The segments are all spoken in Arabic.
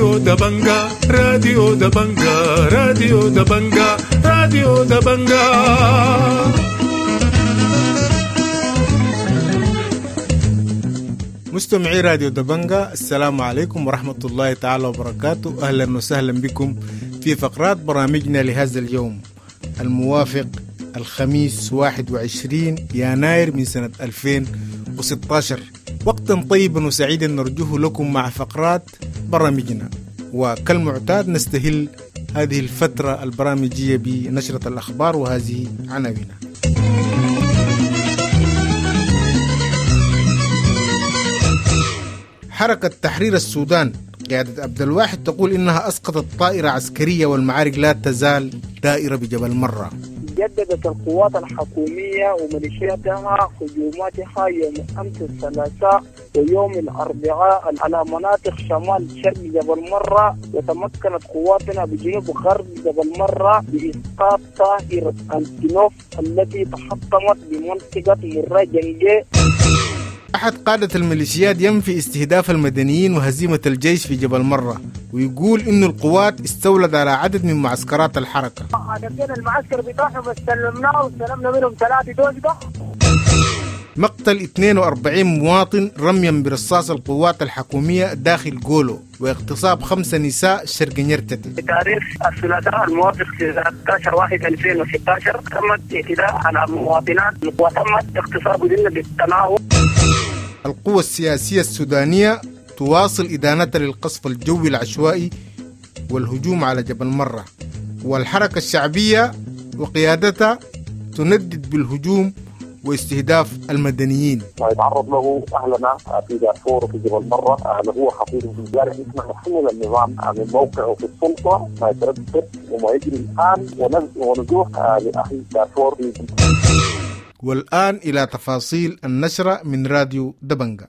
راديو دبنجا راديو دبنجا راديو دبنجا راديو دبنجا. مستمعي راديو دبنجا، السلام عليكم ورحمة الله تعالى وبركاته. أهلا وسهلا بكم في فقرات برامجنا لهذا اليوم الموافق الخميس 21 يناير من سنة 2016. وقتا طيبا وسعيدا نرجوه لكم مع فقرات برامجنا، وكالمعتاد نستهل هذه الفترة البرامجية بنشرة الأخبار وهذه عناوينها. حركة تحرير السودان قيادة عبد الواحد تقول إنها أسقطت طائرة عسكرية والمعارك لا تزال دائرة بجبل مرة. جددت القوات الحكومية وميليشياتها هجوماتها يوم أمس الثلاثاء ويوم الأربعاء على مناطق شمال شرق جبل مرة، وتمكنت قواتنا بجنوب غرب جبل مرة بإسقاط طائرة أنتونوف التي تحطمت بمنطقة مرة جنجي. أحد قادة الميليشيات ينفي استهداف المدنيين وهزيمة الجيش في جبل مرة، ويقول إن القوات استولت على عدد من معسكرات الحركة. عددنا المعسكر بتاعهم استلمناه واستلمنا منهم 3 دوزة. مقتل 42 مواطن رميا برصاص القوات الحكومية داخل غولو، واغتصاب 5 نساء شرق نيرتتي. بتاريخ الثلاثاء الموافق 13/1/2016 تمت اعتداء على مواطنات وتمت اغتصابهن بالتناوب. القوى السياسية السودانية تواصل إدانتها للقصف الجوي العشوائي والهجوم على جبل مرة، والحركة الشعبية وقيادتها تندد بالهجوم واستهداف المدنيين. ما يتعرض له أهلنا في دارفور وفي جبل مرة هو خطير بالجارة. نحن نحمل النظام من موقعه في السلطة ما يتردد وما يجري الآن ونزوح لأهل دارفور. والآن إلى تفاصيل النشرة من راديو دبنجا.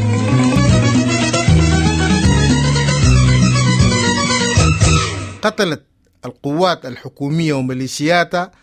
قتلت القوات الحكومية وميليشياتها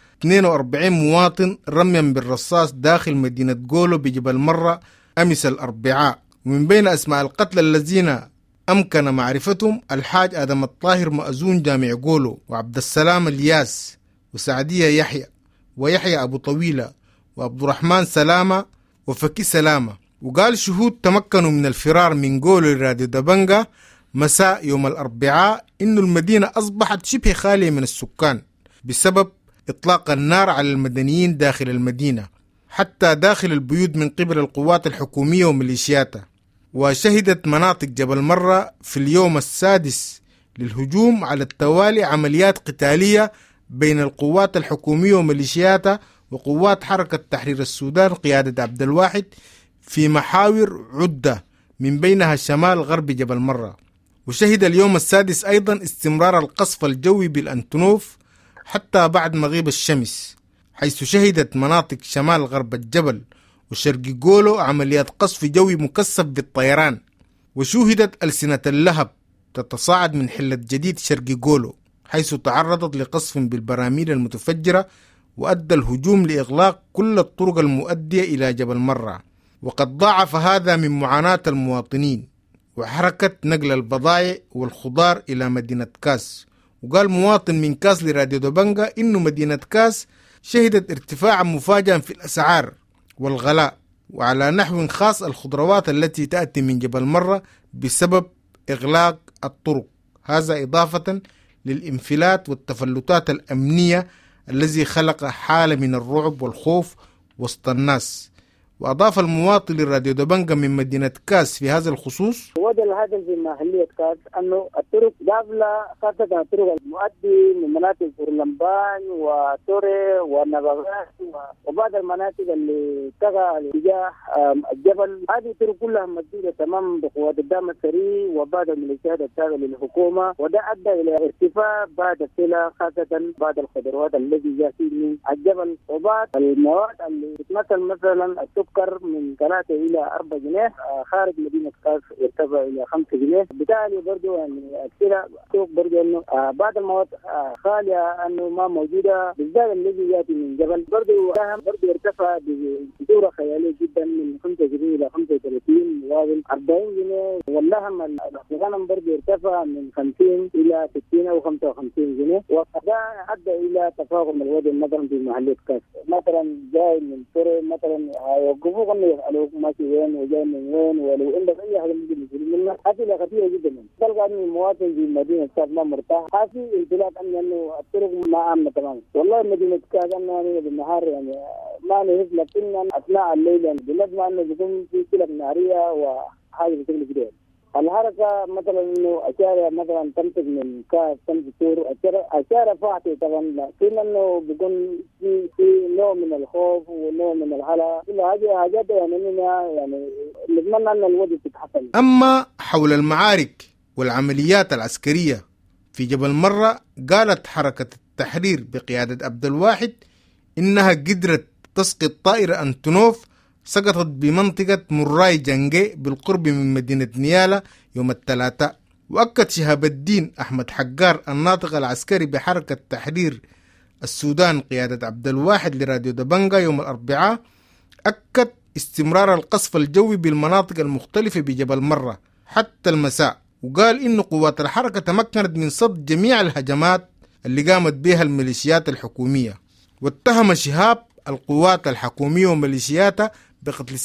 42 مواطن رميا بالرصاص داخل مدينة غولو بجبل مرة أمس الأربعاء. ومن بين أسماء القتلى الذين أمكن معرفتهم الحاج آدم الطاهر مأذون جامع غولو، وعبد السلام الياس، وسعدية يحيى، ويحيى أبو طويلة، وعبد الرحمن سلامة، وفكي سلامة. وقال شهود تمكنوا من الفرار من غولو لراديو دبنجا مساء يوم الأربعاء إنه المدينة أصبحت شبه خالية من السكان بسبب إطلاق النار على المدنيين داخل المدينة حتى داخل البيوت من قبل القوات الحكومية وميليشياتها. وشهدت مناطق جبل مرة في اليوم السادس للهجوم على التوالي عمليات قتالية بين القوات الحكومية وميليشياتها وقوات حركة تحرير السودان قيادة عبد الواحد في محاور عدة من بينها شمال غرب جبل مرة. وشهد اليوم السادس أيضا استمرار القصف الجوي بالأنتونوف حتى بعد مغيب الشمس، حيث شهدت مناطق شمال غرب الجبل وشرق غولو عمليات قصف جوي مكثف بالطيران. وشوهدت ألسنة اللهب تتصاعد من حلة جديد شرق غولو، حيث تعرضت لقصف بالبراميل المتفجرة وأدى الهجوم لإغلاق كل الطرق المؤدية إلى جبل مرة. وقد ضاعف هذا من معاناة المواطنين وحركة نقل البضائع والخضار إلى مدينة كاس. وقال مواطن من كاس لراديو دبنجا إنه مدينة كاس شهدت ارتفاعا مفاجئا في الأسعار والغلاء، وعلى نحو خاص الخضروات التي تأتي من جبل مرة بسبب إغلاق الطرق، هذا إضافة للانفلات والتفلتات الأمنية الذي خلق حالة من الرعب والخوف وسط الناس. وأضاف المواطن للراديو دبنجا من مدينة كاس في هذا الخصوص: وجه الهدف في محلية كاس أنه الطرق قابلة، خاصة الطرق المؤدي من مناطق فورلمبان وتوري ونبغات وبعض المناطق اللي تقع اتجاه الجبل. هذه الطرق كلها مسدودة تماما بقوات الدعم السريع وبعض الميليشيات التابعة للحكومة، وده أدى إلى ارتفاع بعض السلع خاصة بعض الخضروات الذي جاء من الجبل وبعض المواد اللي تتمثل مثلا السكر السكر من 3 إلى 4 جنيه، خارج مدينة كاس ارتفع إلى 5 جنيه. بالتالي برضو يعني أكثر سوق برضو إنه بعض المواد خالية أنه ما موجودة، بالذات الذي يأتي من جبل برضو برضو ارتفع بصورة خيالية جدا من 5 جنيه إلى 35 مقابل 40 جنيه. واللحم الغنم برضو ارتفع من 50 إلى 60 أو 55 جنيه، وهذا أدى إلى تفاقم الوضع مثلا في محلات كاس. مثلا جاي من سوريا مثلا يوقفوك انه يسالوك ماشي وين وجاي من وين، ولو عندك اي حاجه ممكن يشيلوا منها. اسئله كثيره جدا تلقى ان المواطن في مدينه كاس ما مرتاح، حاسس انطلاق انه الطرق ما امنه تماما. والله مدينه كاس انا بالنهار يعني ما نهز، لكن اثناء الليل يعني بالنسبه انه بيكون في سلك ناريه وحاجه بشكل كبير. الحركة مثلا انه اشارة مثلا تمسك من كاس تمسك سور اشارة فاحتة طبعا، لكن انه بيكون في نوع من الخوف ونوع من الهلع. كل هذه حاجات يعني نتمنى ان الوضع تتحسن. اما حول المعارك والعمليات العسكرية في جبل مرة، قالت حركة التحرير بقيادة عبد الواحد انها قدرت تسقط طائرة أنتونوف سقطت بمنطقة مراي جنجي بالقرب من مدينة نيالا يوم الثلاثاء. وأكد شهاب الدين أحمد حجار الناطق العسكري بحركة تحرير السودان قيادة عبد الواحد لراديو دبنجا يوم الأربعاء، أكد استمرار القصف الجوي بالمناطق المختلفة بجبل مرة حتى المساء، وقال إن قوات الحركة تمكنت من صد جميع الهجمات اللي قامت بها الميليشيات الحكومية. واتهم شهاب القوات الحكومية وميليشياتها بقتل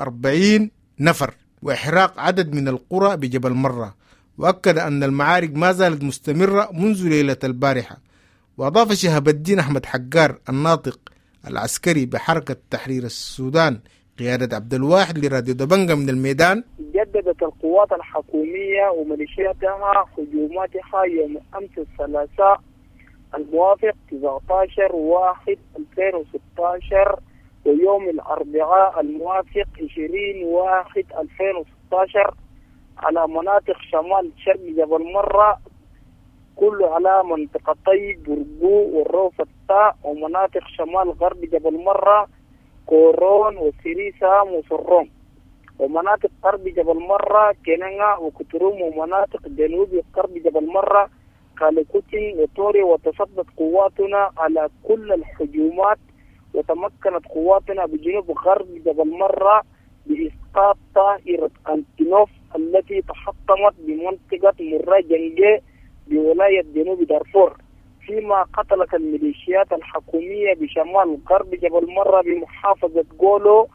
47 نفر وإحراق عدد من القرى بجبل مرة، وأكد أن المعارك ما زالت مستمرة منذ ليلة البارحة. وأضاف شهاب الدين أحمد حجار الناطق العسكري بحركة تحرير السودان قيادة عبد الواحد لراديو دبنجا من الميدان: جددت القوات الحكومية وميليشياتها هجوماتها يوم أمس الثلاثاء الموافق 19/1/2016 ويوم الأربعاء الموافق 20/1/2016 على مناطق شمال شرق جبل مرة كل على منطقتي برقو والروف التاء، ومناطق شمال غرب جبل مرة كورون وسريسام وسروم، ومناطق غرب جبل مرة كننغا وكتروم، ومناطق جنوب غرب جبل مرة كالكوتين وتوري. وتصدت قواتنا على كل الهجومات، وتمكنت قواتنا بجنوب غرب جبل مرة بإسقاط طائرة أنتونوف التي تحطمت بمنطقة مرة جنجي بولاية جنوب دارفور، فيما قتلت الميليشيات الحكومية بشمال غرب جبل مرة بمحافظة غولو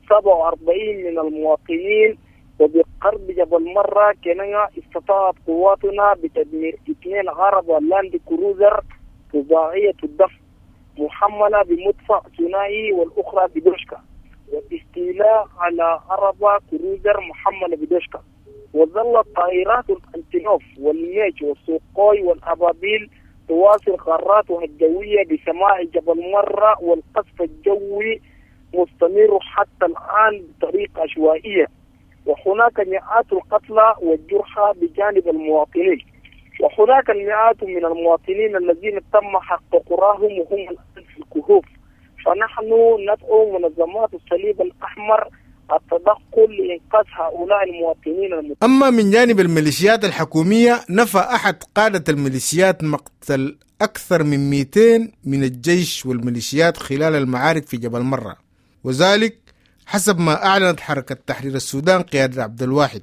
47 من المواطنين. وبقرب جبل مرة كنيا استطاعت قواتنا بتدمير 2 عربة لاند كروزر رباعية الدفع محملة بمدفع ثنائي والأخرى بدوشكا، والاستيلاء على عربة كروزر محملة بدوشكا. وظلت طائرات الأنتونوف والميج والسوقوي والأبابيل تواصل قاراتها الجوية بسماع جبل مرة، والقصف الجوي مستمر حتى الآن بطريقة عشوائية. وهناك مئات القتلى والجرحى بجانب المواطنين، وهناك المئات من المواطنين الذين تم حق قراهم وهم الآن في الكهوف. فنحن ندعو منظمات الصليب الأحمر التدخل لإنقاذ هؤلاء المواطنين. أما من جانب الميليشيات الحكومية، نفى أحد قادة الميليشيات مقتل أكثر من 200 من الجيش والميليشيات خلال المعارك في جبل مرة، وذلك حسب ما أعلنت حركة تحرير السودان قيادة عبد الواحد.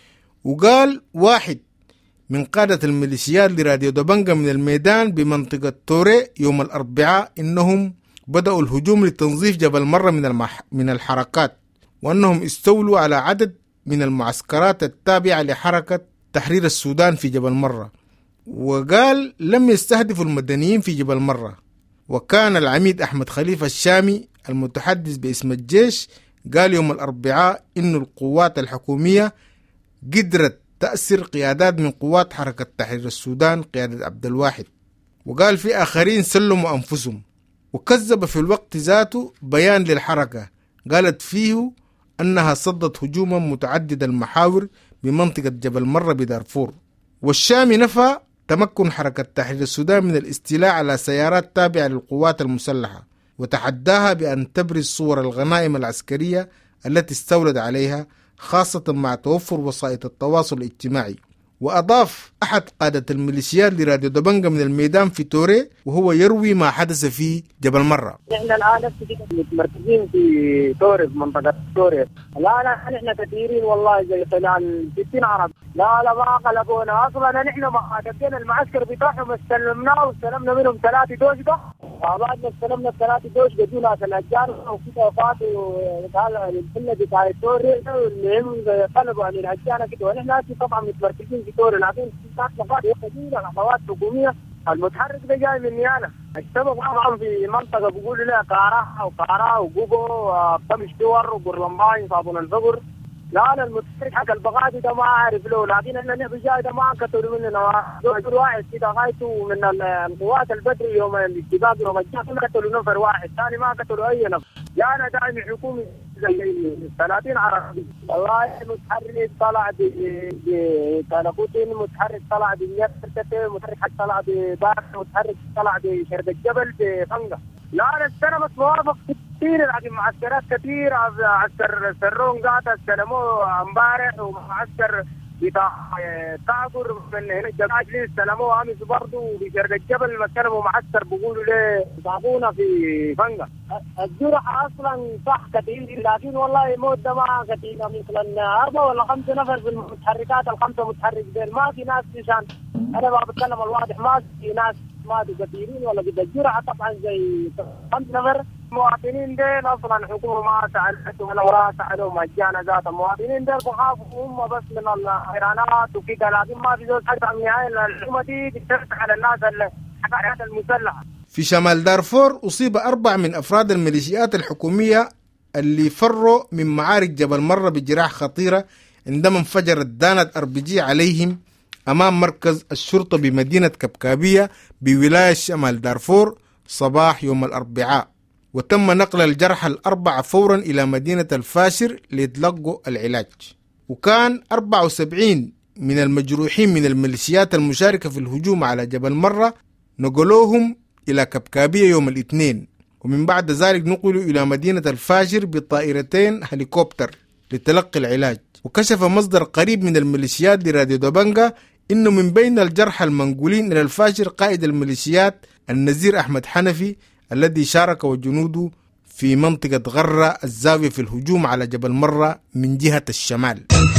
وقال واحد من قادة الميليشيات لراديو دبنجا من الميدان بمنطقة توري يوم الأربعاء إنهم بدأوا الهجوم لتنظيف جبل مرة من الحركات، وأنهم استولوا على عدد من المعسكرات التابعة لحركة تحرير السودان في جبل مرة. وقال لم يستهدفوا المدنيين في جبل مرة. وكان العميد أحمد خليفة الشامي المتحدث باسم الجيش قال يوم الأربعاء إن القوات الحكومية قدرت تأسر قيادات من قوات حركة تحرير السودان قيادة عبد الواحد، وقال في آخرين سلموا أنفسهم. وكذب في الوقت ذاته بيان للحركة قالت فيه أنها صدت هجوما متعدد المحاور بمنطقة جبل مرة بدارفور. والشامي نفى تمكن حركة تحرير السودان من الاستيلاء على سيارات تابعة للقوات المسلحة، وتحداها بأن تبرز صور الغنائم العسكرية التي استولد عليها، خاصة مع توفر وسائط التواصل الاجتماعي. وأضاف أحد قادة الميليشيات لراديو دبنجة من الميدان في توري وهو يروي ما حدث في جبل مرة. نحن الآن متمركزين في توري، في منطقة توري. لا نحن كثيرين والله، زي خلال 60 عرب. لا ما قلبونا أصلا. نحن ما دقينا المعسكر بتاعهم، استلمناه واستلمنا منهم 3 دوش. بعد ما استلمنا 3 دوش جدوا ناس الأجار وكده فاتوا الحلة بتاع توري، اللي قلبوا عن الأجار كده. ونحن طبعا متمركزين في توري، لكن في نقاط كثيرة خطوات حكومية. المتحرك ده جاي من نيانا، الشباب طبعا في منطقة بيقولوا لها كارا وجوجو وطمشتور وقرلمباين صابون الفقر. لا المتحرك حق البغادي ده ما أعرف له، لكن أنا بجاي ده ما قتلوا مننا. دور واحد كده غايته من القوات البدري يوم الاشتباك، يوم الجاء قتلوا نفر واحد، ثاني ما قتلوا أي نفر. جانا دائما حكومي زي 30 عربي. والله المتحرك طلع بكالبوتين، متحرك طلع بنيرتة، متحرك طلع ببار، متحرك طلع بشرب الجبل بفنقة. لا استلمت موافق كثير، لكن معسكرات كثير. عسكر سرون قاعدة استلموه امبارح، ومعسكر بتاع تاكر من هنا الجبال استلموه امس برضه بشرق الجبل. ما استلموا معسكر بيقولوا ليه صابونه في فنقة. الجرح اصلا صح كثير، لكن والله موت ده ما كثير. مثلا 4 ولا 5 نفر في المتحركات، ال5 متحرك ديل ما في ناس نشان. انا ما بتكلم الواضح، ما في ناس ما كثيرين ولا قد. الجرح طبعا زي 5 نفر مواطنين ديل. اصلا الحكومه ما ساعدتهم ولا وراها ساعدهم مجانا ذات. المواطنين ديل بخافوا هم بس من الايرانات وكذا، لكن ما في زول حتى النهايه الحكومه دي بتشتغل على الناس الحكايات المسلحه. في شمال دارفور أصيب 4 من أفراد الميليشيات الحكومية اللي فروا من معارك جبل مرة بجراح خطيرة عندما انفجرت دانة RPG عليهم أمام مركز الشرطة بمدينة كبكابية بولاية شمال دارفور صباح يوم الأربعاء. وتم نقل الجرحى 4 فورا إلى مدينة الفاشر ليتلقوا العلاج. وكان 74 من المجروحين من الميليشيات المشاركة في الهجوم على جبل مرة نقلوهم إلى كبكابية يوم الاثنين، ومن بعد ذلك نقلوا إلى مدينة الفاشر بطائرتين هليكوبتر لتلقي العلاج. وكشف مصدر قريب من الميليشيات لراديو دبنجة إنه من بين الجرحى المنقولين إلى الفاشر قائد الميليشيات النزير أحمد حنفي الذي شارك وجنوده في منطقة غرة الزاوية في الهجوم على جبل مرة من جهة الشمال.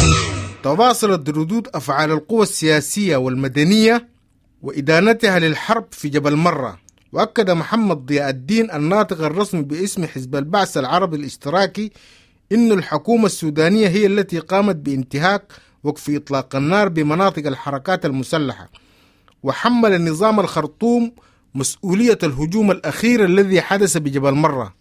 تواصلت ردود أفعال القوى السياسية والمدنية وإدانتها للحرب في جبل مرة. وأكد محمد ضياء الدين الناطق الرسمي باسم حزب البعث العربي الاشتراكي إن الحكومة السودانية هي التي قامت بانتهاك وقف إطلاق النار بمناطق الحركات المسلحة، وحمل النظام الخرطوم مسؤولية الهجوم الأخير الذي حدث بجبل مرة،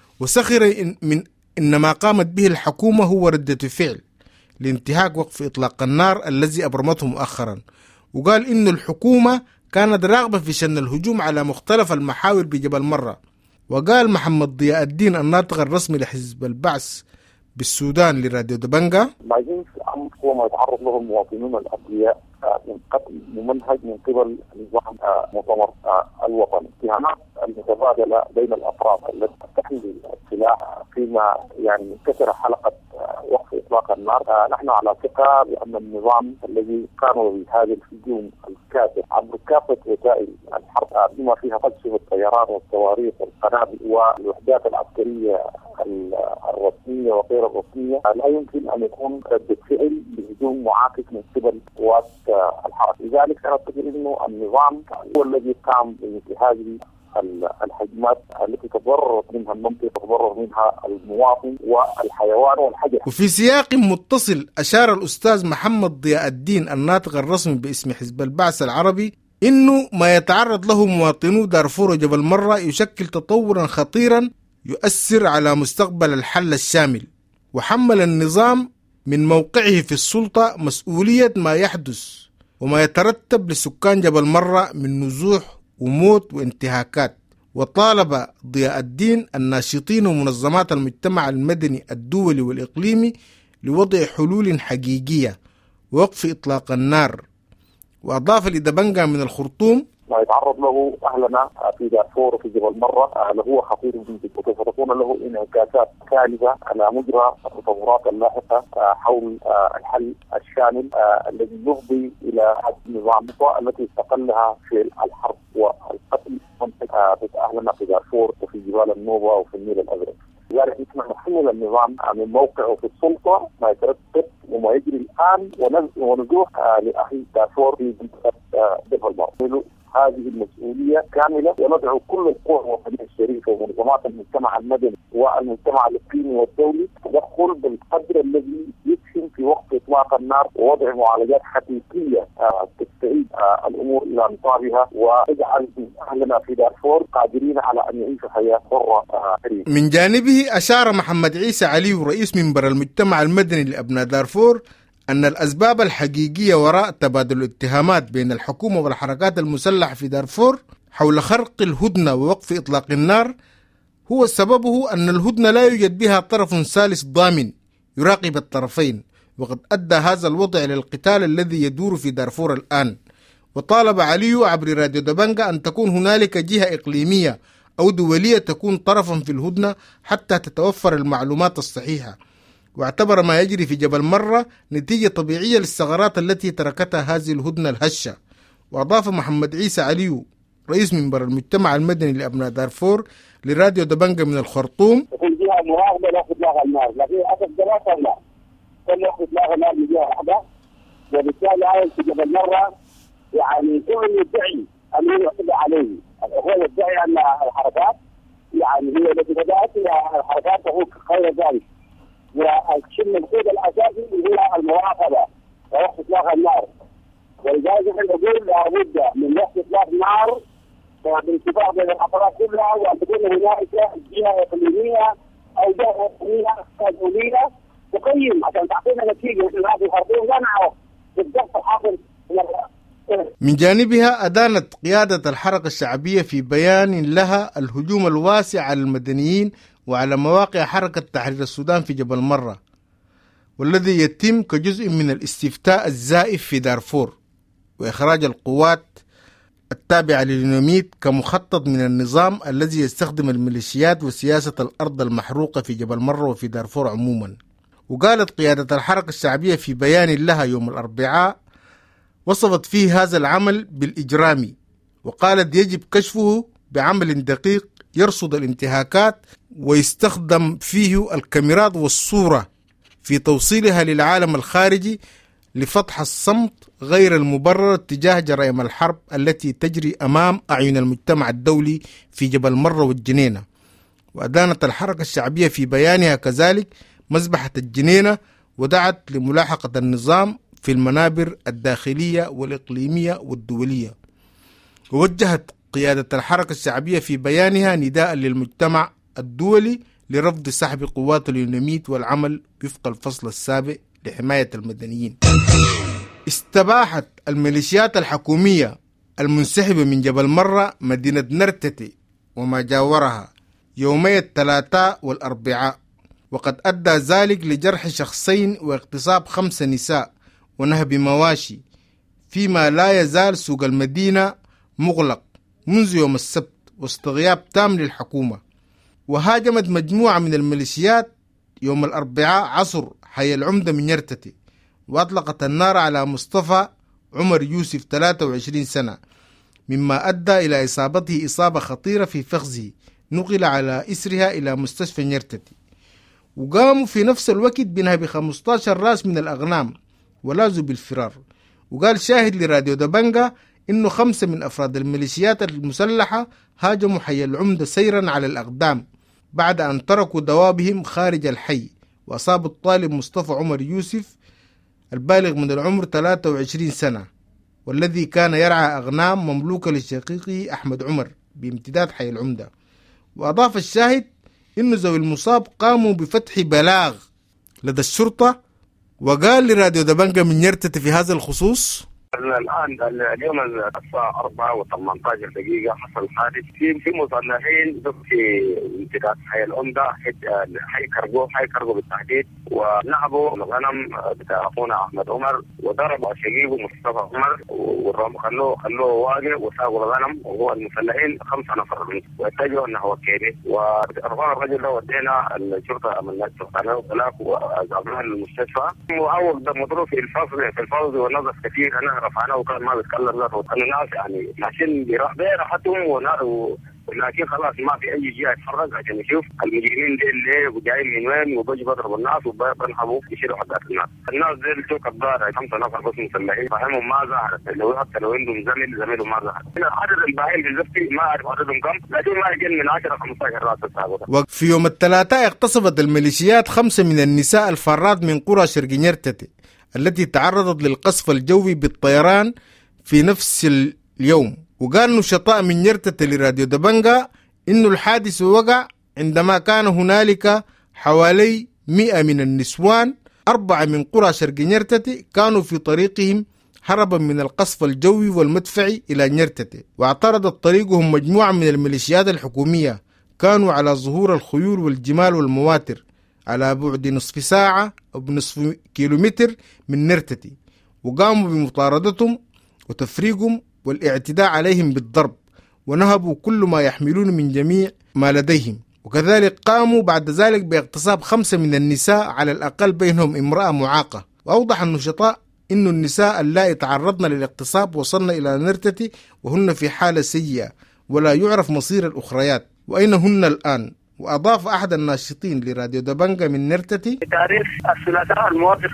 وسخر من إن ما قامت به الحكومة هو ردة فعل لانتهاك وقف إطلاق النار الذي أبرمته مؤخرا. وقال إن الحكومة كانت راغبة في شن الهجوم على مختلف المحاور بجبل مرة. وقال محمد ضياء الدين الناطق الرسمي لحزب البعث بالسودان لراديو دبنجة: ما يجوز أمر هو ما يتعرض له المواطنون الأبرياء من قتل ممنهج من قبل نظام مؤتمر الوطني. اتهامات المتبادلة بين الأطراف التي تحمل السلاح فيما يعني كسر حلقة وقف إطلاق النار. نحن على ثقة بأن النظام الذي قام بهذا الهجوم الكاسر عبر كافة وسائل الحرب بما فيها قذف الطيران والصواريخ والقنابل والوحدات العسكرية الرسمية وغير الرسمية لا يمكن أن يكون ردة فعل بهجوم معاكس من قبل قوات الحرب. لذلك نعتقد أنه النظام هو الذي قام بهذه الهجمات التي تضرر منها المنطقة، تضرر منها المواطن والحيوان والحجر. وفي سياق متصل أشار الأستاذ محمد ضياء الدين الناطق الرسمي باسم حزب البعث العربي إنه ما يتعرض له مواطنو دارفور وجبل مرة يشكل تطورا خطيرا يؤثر على مستقبل الحل الشامل، وحمل النظام من موقعه في السلطة مسؤولية ما يحدث وما يترتب لسكان جبل مرة من نزوح وموت وانتهاكات. وطالب ضياء الدين الناشطين ومنظمات المجتمع المدني الدولي والإقليمي لوضع حلول حقيقية ووقف إطلاق النار. وأضاف لدبنجة من الخرطوم: ما يتعرض له أهلنا في دارفور وفي جبل مرة لهو خطير جدا، وسوف تكون له انعكاسات كارثة على مجرى التطورات اللاحقة حول الحل الشامل الذي يفضي إلى النظام التي استقلها في الحرب والقتل منطقة أهلنا في دارفور وفي جبال النوبة وفي النيل الأزرق. لذلك نحن نحمل النظام من موقعه في السلطة ما يترتب وما يجري الآن ونزوح لأخي دارفور في جبل مرة. هذه المسؤولية كاملة، وندعو كل القوى الوطنية الشريفة ومنظمات المجتمع المدني والمجتمع الإقليمي والدولي تدخل بالقدر الذي يسهم في وقف إطلاق النار ووضع معالجات حقيقية تستعيد الأمور إلى نصابها وتجعل أهلنا في دارفور قادرين على أن يعيشوا حياة حرة كريمة. من جانبه أشار محمد عيسى علي رئيس منبر المجتمع المدني لأبناء دارفور أن الأسباب الحقيقية وراء تبادل الاتهامات بين الحكومة والحركات المسلحة في دارفور حول خرق الهدنة ووقف إطلاق النار هو سببه أن الهدنة لا يوجد بها طرف ثالث ضامن يراقب الطرفين، وقد أدى هذا الوضع للقتال الذي يدور في دارفور الآن. وطالب علي عبر راديو دبنجا أن تكون هنالك جهة إقليمية أو دولية تكون طرفا في الهدنة حتى تتوفر المعلومات الصحيحة، واعتبر ما يجري في جبل مرة نتيجة طبيعية للثغرات التي تركتها هذه الهدنة الهشة. وأضاف محمد عيسى علي رئيس منبر المجتمع المدني لأبناء دارفور لراديو دبنجا من الخرطوم: تكون جهة مراقبة لا إطلاق النار، لكن أسف دراسة لا كل إطلاق النار من جهة واحدة، وبالتالي عايز في جبل مرة يعني كل يدعي أن يعتدى عليه. هو يدعي أن الحركات يعني هي التي بدأت الحركات تقول خير ذلك، والشيء المقصود الاساسي هو المراقبه ووقت اطلاق النار. ولذلك نحن نقول لابد من وقت اطلاق النار بالاتفاق بين الاطراف كلها، وان تكون هنالك جهه اقليميه او جهه وطنيه دوليه تقيم عشان تعطينا نتيجه. مثل هذه الخرطوم لا نعرف بالضبط الحاصل. من جانبها أدانت قيادة الحركة الشعبية في بيان لها الهجوم الواسع على المدنيين وعلى مواقع حركة تحرير السودان في جبل مرة، والذي يتم كجزء من الاستفتاء الزائف في دارفور وإخراج القوات التابعة لليوناميد كمخطط من النظام الذي يستخدم الميليشيات وسياسة الأرض المحروقة في جبل مرة وفي دارفور عموما. وقالت قيادة الحركة الشعبية في بيان لها يوم الأربعاء وصفت فيه هذا العمل بالإجرامي، وقالت يجب كشفه بعمل دقيق يرصد الانتهاكات ويستخدم فيه الكاميرات والصورة في توصيلها للعالم الخارجي لفتح الصمت غير المبرر تجاه جرائم الحرب التي تجري أمام أعين المجتمع الدولي في جبل مرة والجنينة. وأدانت الحركة الشعبية في بيانها كذلك مذبحة الجنينة، ودعت لملاحقة النظام في المنابر الداخلية والإقليمية والدولية. ووجهت قيادة الحركة الشعبية في بيانها نداء للمجتمع الدولي لرفض سحب قوات اليوناميد والعمل وفق الفصل السابع لحماية المدنيين. استباحت الميليشيات الحكومية المنسحبة من جبل مرة مدينة نرتتي وما جاورها يومي الثلاثاء والأربعاء، وقد أدى ذلك لجرح شخصين واغتصاب 5 نساء ونهب مواشي، فيما لا يزال سوق المدينة مغلق منذ يوم السبت وسط غياب تام للحكومة. وهاجمت مجموعة من الميليشيات يوم الأربعاء عصر حي العمدة من يرتتي، وأطلقت النار على مصطفى عمر يوسف 23 سنة، مما أدى إلى إصابته إصابة خطيرة في فخذه، نقل على إسرها إلى مستشفى يرتتي. وقاموا في نفس الوقت بنهب 15 راس من الأغنام ولازوا بالفرار. وقال شاهد لراديو دبنجا إنه 5 من أفراد الميليشيات المسلحة هاجموا حي العمدة سيرا على الأقدام بعد أن تركوا دوابهم خارج الحي، وأصابوا الطالب مصطفى عمر يوسف البالغ من العمر 23 سنة، والذي كان يرعى أغنام مملوكة لشقيقه أحمد عمر بامتداد حي العمدة. وأضاف الشاهد إنه ذوي المصاب قاموا بفتح بلاغ لدى الشرطة. وقال لراديو دبنجا من يرتتي في هذا الخصوص: الآن اليوم الساعة 4:18 حصل حادث في مصنعين في امتداد حي الأمدة حي كرغو بالتحديد، ونهبوا الغنم بتاع أخونا أحمد عمر وضربوا شقيقه مصطفى عمر خلوه واقع وساقوا الغنم، وهو المسلحين 5 نفر واتجهوا نحو الكيري، ورفعنا الرجل ده ودينا الشرطة عملنا شرطة وطلاق وأجابناه للمستشفى. وأول ده مضروب في الفوز والنظف كثير، أنا رفعناه وكان ما بيتكلم له، الناس يعني ماشيين براحتهم لكن خلاص ما في اي جهه يتحرك عشان يشوف المجرمين دي اللي جايين من وين، وبيجي بضرب الناس وبنحبوا يشيلوا حقات الناس دي جو كبار 5 نفر بس مسلحين، فهمهم ما ظهرت، لو عندهم زميله ما ظهر. عدد الباقيين بالضبط ما اعرف عددهم كم، لكن ما يقل من 10-15 راس السابقه. وفي يوم الثلاثاء اغتصبت الميليشيات 5 من النساء الفارات من قرى شرق نيرتتي التي تعرضت للقصف الجوي بالطيران في نفس اليوم. وقال نشطاء من نيرتتي لراديو دبنجا إنه الحادث وقع عندما كان هنالك حوالي 100 من النسوان 4 من قرى شرق نيرتتي كانوا في طريقهم هربا من القصف الجوي والمدفعي إلى نيرتتي، واعترضت طريقهم مجموعة من الميليشيات الحكومية كانوا على ظهور الخيول والجمال والمواتر على بعد نصف ساعة أو بنصف كيلومتر من نيرتتي، وقاموا بمطاردتهم وتفريقهم والاعتداء عليهم بالضرب، ونهبوا كل ما يحملون من جميع ما لديهم. وكذلك قاموا بعد ذلك باغتصاب 5 من النساء على الأقل بينهم امرأة معاقة. وأوضح النشطاء إن النساء اللائي تعرضن للاغتصاب وصلن إلى نيرتتي وهن في حالة سيئة ولا يعرف مصير الأخريات وأين هن الآن. وأضاف أحد الناشطين لراديو دبنجا من نيرتتي: بتاريخ الثلاثاء الموافق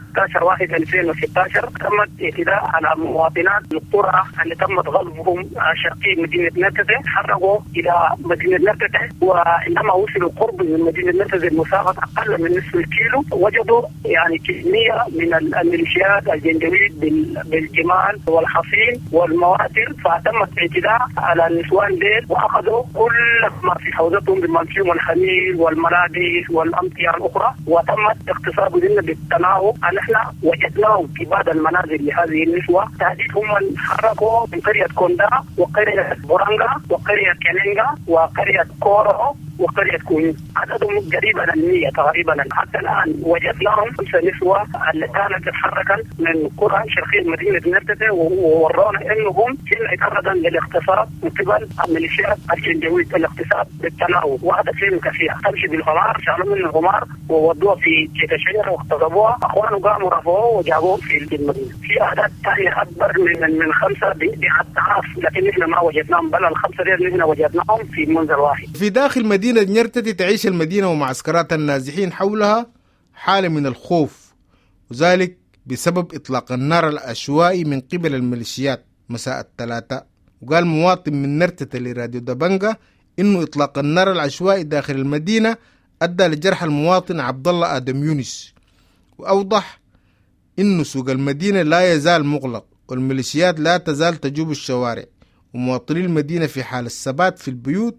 13/1/2016 تمت اعتداء على مواطنات القرى اللي تمت غصبهم شرقي مدينة نيرتتي، تحركوا إلى مدينة نيرتتي، وعندما وصلوا قرب من مدينة نيرتتي المسافة أقل من نصف الكيلو وجدوا يعني كمية من الميليشيات الجنجويد بالجمال والحصين والمواتر، فتمت اعتداء على النسوان ديل وأخذوا كل ما في حوزتهم بالمنشور والحمير والملابس والأمتعة الأخرى، وتمت اغتصابهن بالتناوب. نحن وجدناهم في بعض المنازل لهذه النسوة. تهديدهم من حركوا من قرية كوندا وقرية بورانغا وقرية كينينغا وقرية كورو وقرية كوني، عددهم قريبا 100 تقريبا. حتى الآن وجدناهم 5 نسوة اللي كانت تتحرك من قرى شرقية مدينة نيرتتي، وورونا انهم تعرضا للاغتصاب من قبل الميليشيات الجنجويد، الاغتصاب بالتناوب، وهذا فيهم كثير. تمشي بالغمار، شالوا من الغمار وودوها في جيت الشجرة واغتصبوها، اخوانه قاموا رفعوه وجابوه في المدينة. في اعداد ثانية اكبر من 5 بأضعاف، لكن نحن ما وجدناهم، بل ال5 دول نحن وجدناهم في منزل واحد. في داخل مدينة نيرتتي تعيش المدينة ومعسكرات النازحين حولها حالة من الخوف، وذلك بسبب إطلاق النار العشوائي من قبل الميليشيات مساء الثلاثاء. وقال مواطن من نيرتتي لراديو دبنجا إنه إطلاق النار العشوائي داخل المدينة أدى لجرح المواطن عبد الله آدم يونس. وأوضح إنه سوق المدينة لا يزال مغلق والميليشيات لا تزال تجوب الشوارع، ومواطني المدينة في حال الثبات في البيوت.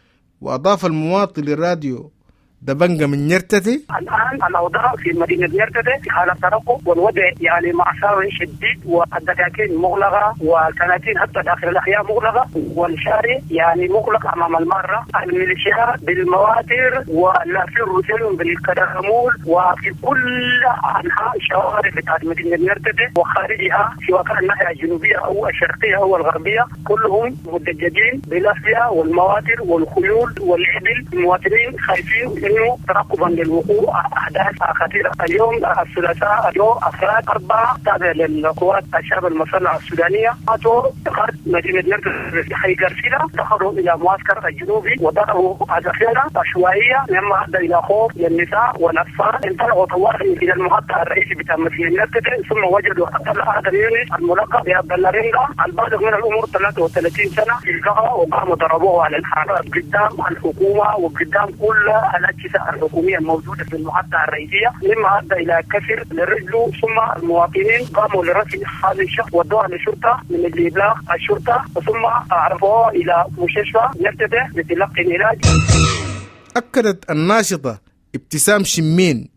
وأضاف المواطن للراديو دبنجا من نيرتتي: الآن الأوضاع في مدينة نيرتتي في حالة ترقب، والوضع يعني معصار شديد، والدكاكين مغلقة، والكناتين حتى داخل الأحياء مغلقة، والشارع يعني مغلق أمام المارة. الميليشيات بالمواتر واللافين رسلهم بالكرامول، وفي كل أنحاء الشوارع بتاعت مدينة نيرتتي وخارجها سواء كان الناحية الجنوبية أو الشرقية أو الغربية، كلهم مدججين بالأسلحة والمواتر والخيول والإبل. المواطنين خايفين انه ترقبا للوقوع احداث خطيره. اليوم الثلاثاء اليوم افراد 4 تابع للقوات الشعب المسلحه السودانيه اتوا دخلت مدينه نيرتتي حي غرسيلا، دخلوا الى معسكر الجنوبي وضربوا عسكريه عشوائيه مما ادى الى خوف للنساء والاطفال. انطلقوا طوالي الى المحطه الرئيسي بتاع مدينه نيرتتي، ثم وجدوا عبد الله آدم يونس الملقب بعبد الله رينغا البالغ من العمر 33 سنه في القاعه، وقاموا ضربوه على الحاره قدام الحكومه وقدام كل الأجهزة الحكومية الموجودة في المحطة الرئيسية، مما أدى إلى كسر لرجله. ثم المواطنين قاموا لرفع هذا الشخص ودوها للشرطة من الإبلاغ الشرطة، ثم عرفوه إلى مستشفى نيرتتي لتلقي العلاج. أكدت الناشطة ابتسام شمين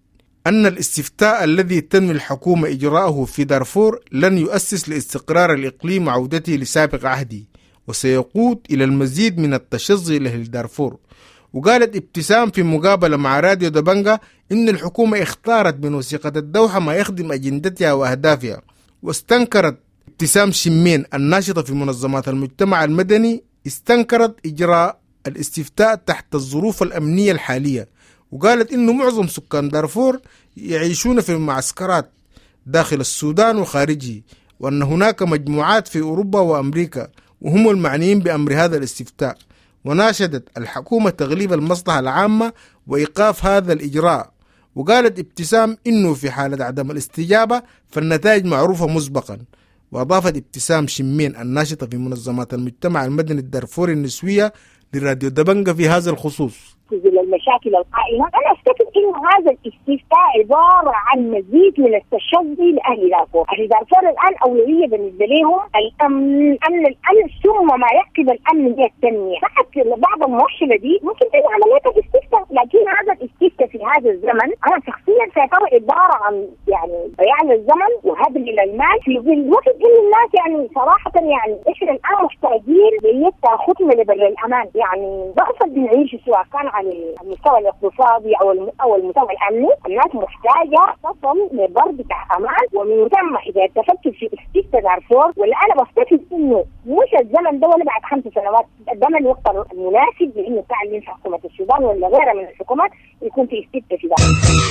أن الاستفتاء الذي تنوي الحكومة إجراءه في دارفور لن يؤسس لاستقرار الإقليم وعودته لسابق عهده، وسيقود إلى المزيد من التشظي لأهل دارفور. وقالت ابتسام في مقابلة مع راديو دبنجة إن الحكومة اختارت من وثيقة الدوحة ما يخدم أجندتها وأهدافها. واستنكرت ابتسام شمين الناشطة في منظمات المجتمع المدني استنكرت إجراء الاستفتاء تحت الظروف الأمنية الحالية، وقالت إنه معظم سكان دارفور يعيشون في معسكرات داخل السودان وخارجه، وأن هناك مجموعات في أوروبا وأمريكا وهم المعنيين بأمر هذا الاستفتاء. وناشدت الحكومة تغليب المصلحة العامة وإيقاف هذا الإجراء. وقالت ابتسام إنه في حالة عدم الاستجابة فالنتائج معروفة مسبقا. وأضافت ابتسام شمين الناشطة في منظمات المجتمع المدني الدارفوري النسوية لراديو دبنجة في هذا الخصوص: المشاكل القائمة، أنا أفتكر إنه هذا الاستفتاء عبارة عن مزيد من التشظي لأهل دارفور. أهل دارفور الآن أولوية بالنسبة لهم الأمن، الأمن ثم ما يعقب الأمن هي التنمية. حتى بعض المؤشرة دي ممكن تكون عملية الاستفتاء، لكن هذا الاستفتاء في هذا الزمن أنا شخصيا سيعتبر عبارة عن يعني ضياع للزمن وهدم للمال في الوقت إن الناس يعني صراحة يعني إحنا الآن محتاجين لخطوة لبر الأمان. يعني بقصد بنعيش سواء كان على المستوى الاقتصادي أو المستوى الأمني، الناس محتاجة تصل لبر بتاع أمان. ومن ثم إذا تفكر في استفتاء دارفور، ولا أنا بفتكر إنه مش الزمن ده ولا بعد 5 سنوات، الزمن الوقت المناسب لإنه تعلم حكومة السودان ولا غيرها من الحكومات يكون في استفتاء في دارفور.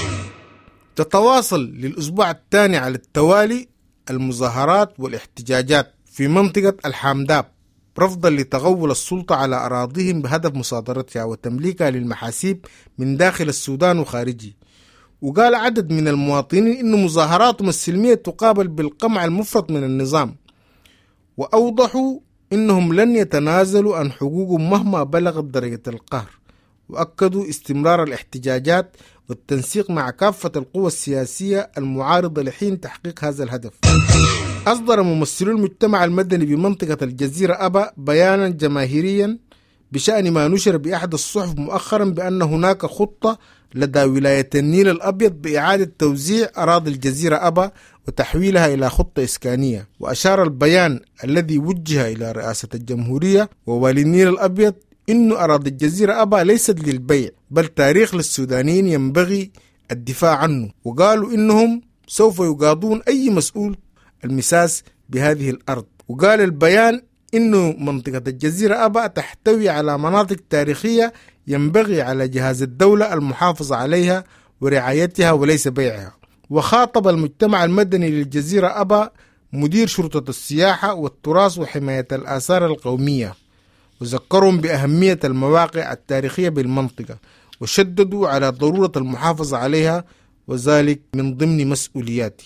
تتواصل للأسبوع الثاني على التوالي المظاهرات والاحتجاجات في منطقة الحامداب رفضا لتغول السلطة على أراضيهم بهدف مصادرتها وتمليكها للمحاسيب من داخل السودان وخارجه. وقال عدد من المواطنين إن مظاهراتهم السلمية تقابل بالقمع المفرط من النظام، وأوضحوا إنهم لن يتنازلوا عن حقوقهم مهما بلغت درجة القهر. وأكدوا استمرار الاحتجاجات والتنسيق مع كافة القوى السياسية المعارضة لحين تحقيق هذا الهدف. أصدر ممثلو المجتمع المدني بمنطقة الجزيرة أبا بيانا جماهيريا بشأن ما نشر بأحد الصحف مؤخرا بأن هناك خطة لدى ولاية النيل الأبيض بإعادة توزيع أراضي الجزيرة أبا وتحويلها إلى خطة إسكانية. وأشار البيان الذي وجه إلى رئاسة الجمهورية ووالي النيل الأبيض إن أراضي الجزيرة أبا ليست للبيع بل تاريخ للسودانيين ينبغي الدفاع عنه. وقالوا إنهم سوف يقاضون أي مسؤول المساس بهذه الأرض. وقال البيان إنه منطقة الجزيرة أبا تحتوي على مناطق تاريخية ينبغي على جهاز الدولة المحافظة عليها ورعايتها وليس بيعها. وخاطب المجتمع المدني للجزيرة أبا مدير شرطة السياحة والتراث وحماية الآثار القومية، وذكرهم بأهمية المواقع التاريخية بالمنطقة، وشددوا على ضرورة المحافظة عليها وذلك من ضمن مسؤولياته.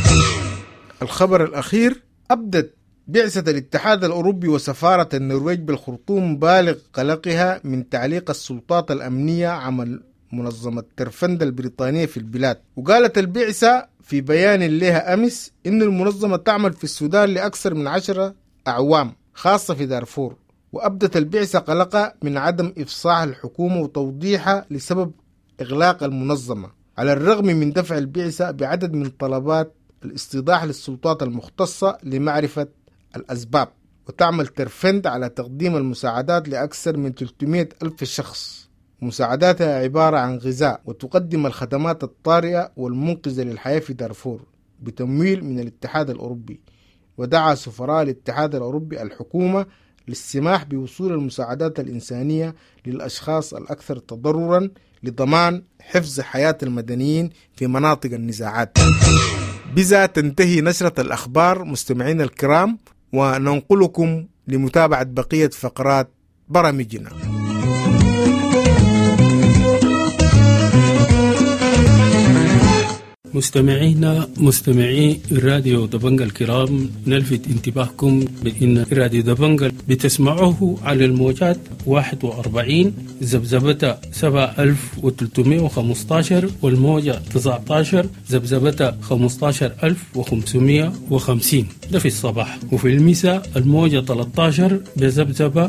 الخبر الأخير: أبدت بعثة الاتحاد الأوروبي وسفارة النرويج بالخرطوم بالغ قلقها من تعليق السلطات الأمنية عمل منظمة ترفند البريطانية في البلاد. وقالت البعثة في بيان لها أمس إن المنظمة تعمل في السودان لأكثر من 10 أعوام خاصة في دارفور. وأبدت البعثة قلقها من عدم إفصاح الحكومة وتوضيحها لسبب إغلاق المنظمة، على الرغم من دفع البعثة بعدد من طلبات الاستيضاح للسلطات المختصة لمعرفة الأسباب. وتعمل ترفند على تقديم المساعدات لأكثر من 300 ألف شخص. مساعداتها عبارة عن غذاء، وتقدم الخدمات الطارئة والمنقذة للحياة في دارفور بتمويل من الاتحاد الأوروبي. ودعا سفراء الاتحاد الأوروبي الحكومة للسماح بوصول المساعدات الإنسانية للأشخاص الأكثر تضررا لضمان حفظ حياة المدنيين في مناطق النزاعات. بذا تنتهي نشرة الأخبار مستمعين الكرام، وننقلكم لمتابعة بقية فقرات برامجنا. مستمعي راديو دبنجة الكرام، نلفت انتباهكم بأن راديو دبنجة بتسمعوه على الموجات 41 زبزبة 7315 والموجة 19 زبزبة 15550 ده في الصباح. وفي المساء الموجة 13 بزبزبة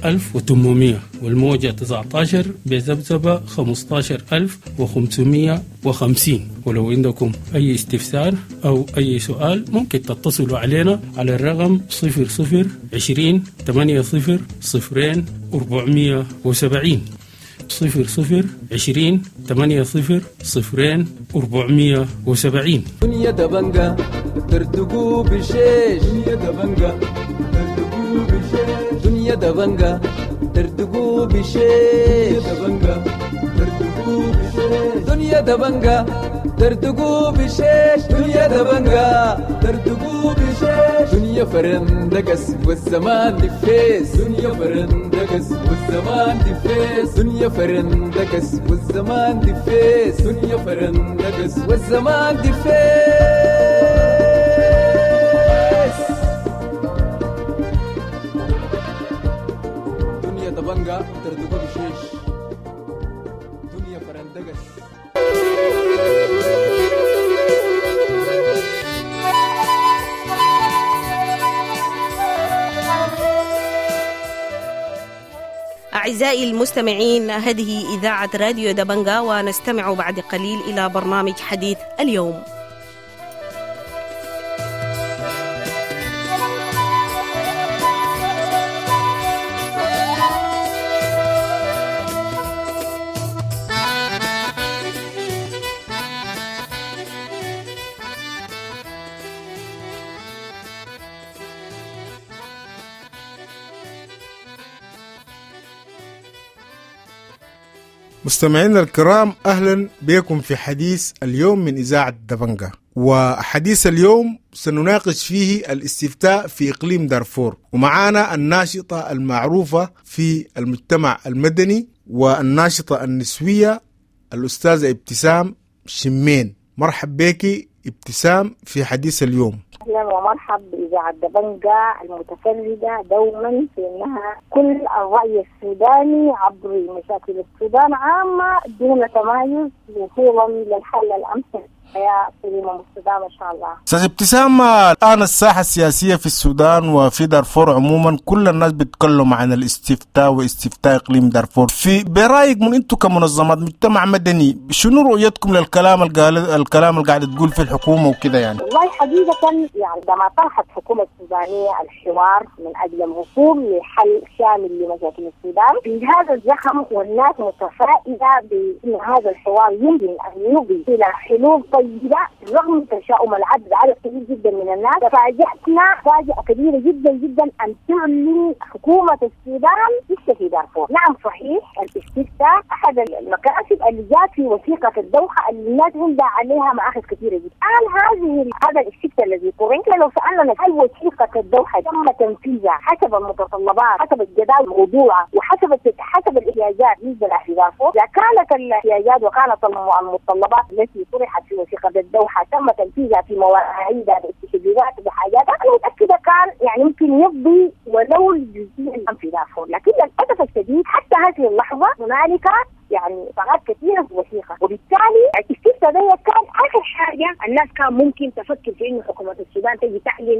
13800 والموجة 19 بزبزبة 15500 52. ولو عندكم أي استفسار أو أي سؤال ممكن تتصلوا علينا على الرقم 0020 80 0 470 0020 80 0 470. دنيا دبنجا ترتقو بشيش دنيا دبنجا ترتقو بشيش دنيا دبنجا ترتقو بشيش دنيا دبنجا ترتقو بشيش دنيا دبنجا ترتقو بشيش دنيا فرندقس والزمان دفيس دنيا فرندقس والزمان دفيس دنيا فرندقس والزمان دفيس دنيا فرندقس والزمان دفيس. دنيا دبنجا ترتقو بشيش دنيا فرندقس. أعزائي المستمعين، هذه إذاعة راديو دبنجا، ونستمع بعد قليل إلى برنامج حديث اليوم. مستمعينا الكرام، أهلا بكم في حديث اليوم من إذاعة دبنجا. وحديث اليوم سنناقش فيه الاستفتاء في إقليم دارفور، ومعانا الناشطة المعروفة في المجتمع المدني والناشطة النسوية الأستاذة ابتسام شمين. مرحب بك ابتسام في حديث اليوم. أهلا ومرحب بإذاعة دبنجا المتفردة دوما في أنها كل الرأي السوداني عبر مشاكل السودان عامة دون تمايز وصولا للحل الأمثل يا سليمة السودان إن شاء الله. أستاذ ابتسام، الآن الساحة السياسية في السودان وفي دارفور عموما كل الناس بيتكلموا عن الاستفتاء واستفتاء إقليم دارفور. في برأيك من أنتم كمنظمات مجتمع مدني شنو رؤيتكم للكلام اللي قاعد تقول في الحكومة وكذا يعني؟ والله حقيقة يعني عندما طرحت الحكومة السودانية الحوار من أجل الوصول لحل شامل لمشاكل السودان في هذا الزخم، والناس متفائلة بأن هذا الحوار يمكن أن يفضي إلى حلول طيبة رغم تشاؤم عدد كبير جدا من الناس. ففاجأتنا فاجأة كبيرة جدا جدا أن تعلن حكومة السودان في دارفور. نعم صحيح الاستفتاء أحد المكاسب اللي جاءت في وثيقة الدوحة اللي الناس عندها عليها مآخذ كثيرة جدا. هذا الاستفتاء الذي قرن لو سألنا هل وثيقة الدوحة تم تنفيذها حسب المتطلبات حسب الجداول الموضوعة وحسب الاحتياجات بالنسبة في دارفور، إذا كانت الاحتياجات وكانت المتطلبات التي طرحت في وثيقة الدوحة تم تنفيذها في مواعيد الاستشهادات وحاجات، أنا متأكدة كان يعني يمكن يفضي ولو الجزئية في دارفور. لكن للأسف الشديد حتى هذه اللحظة هنالك يعني ثغرات كثيرة في الوثيقة، وبالتالي الاستفتاء ده كان آخر حاجة الناس كان ممكن تفكر في إنه حكومة السودان تجي تعلن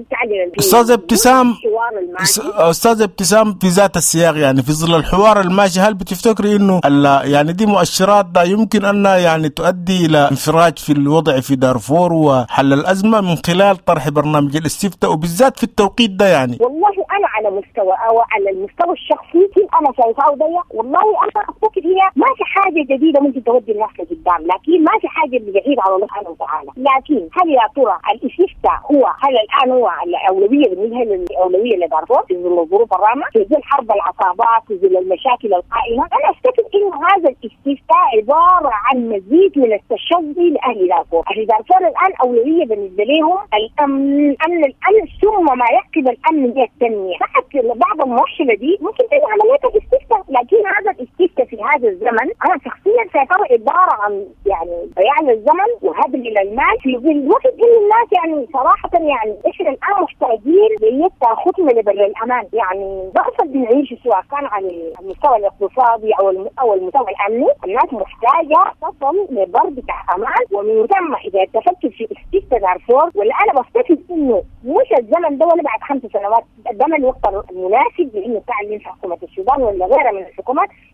أستاذ ابتسام في ذات السياق، يعني في ظل الحوار الماشي، هل بتفتكري إنه يعني دي مؤشرات ده يمكن أن يعني تؤدي إلى انفراج في الوضع في دارفور وحل الأزمة من خلال طرح برنامج الاستفتاء وبالذات في التوقيت ده؟ يعني والله أنا على مستوى أو على المستوى الشخصي أنا شايفاه ضيق. والله أنا أفتكر هي ما في حاجة جديدة ممكن تودي الناس لقدام، لكن ما في حاجة بعيدة على الله سبحانه وتعالى. لكن هل يا ترى الاستفتاء هل الآن هو الأولوية بالنسبة للأولوية لدارفور في ظل الظروف الرامة، في ظل حرب العصابات، في ظل المشاكل القائمة؟ أنا أفتكر إنه هذا الاستفتاء عبارة عن مزيد من التشظي لأهل دارفور. أهل دارفور الآن أولوية بالنسبة لهم الأمن ثم ما يعقب الأمن هي التنمية. حتى بعض المؤشرة دي ممكن تكون عملية الاستفتاء، لكن هذا الاستفتاء في هذا الزمن أنا شخصيا شايفاه عبارة عن يعني ضياع للزمن وهدم إلى المال في ظل وقت إن الناس يعني صراحة يعني إحنا الآن محتاجين لتاخذنا لبر الأمان. يعني بقصد بنعيش سواء كان على المستوى الاقتصادي أو المستوى الأمني، الناس محتاجة تصل لبر بتاع أمان، ومن ثم إذا تفكر في استفتاء دارفور، ولا أنا بفتكر إنه مش الزمن ده ولا بعد 5 سنوات، ده الوقت المناسب لإنه تعلن حكومة السودان ولا غيرها من الحكومات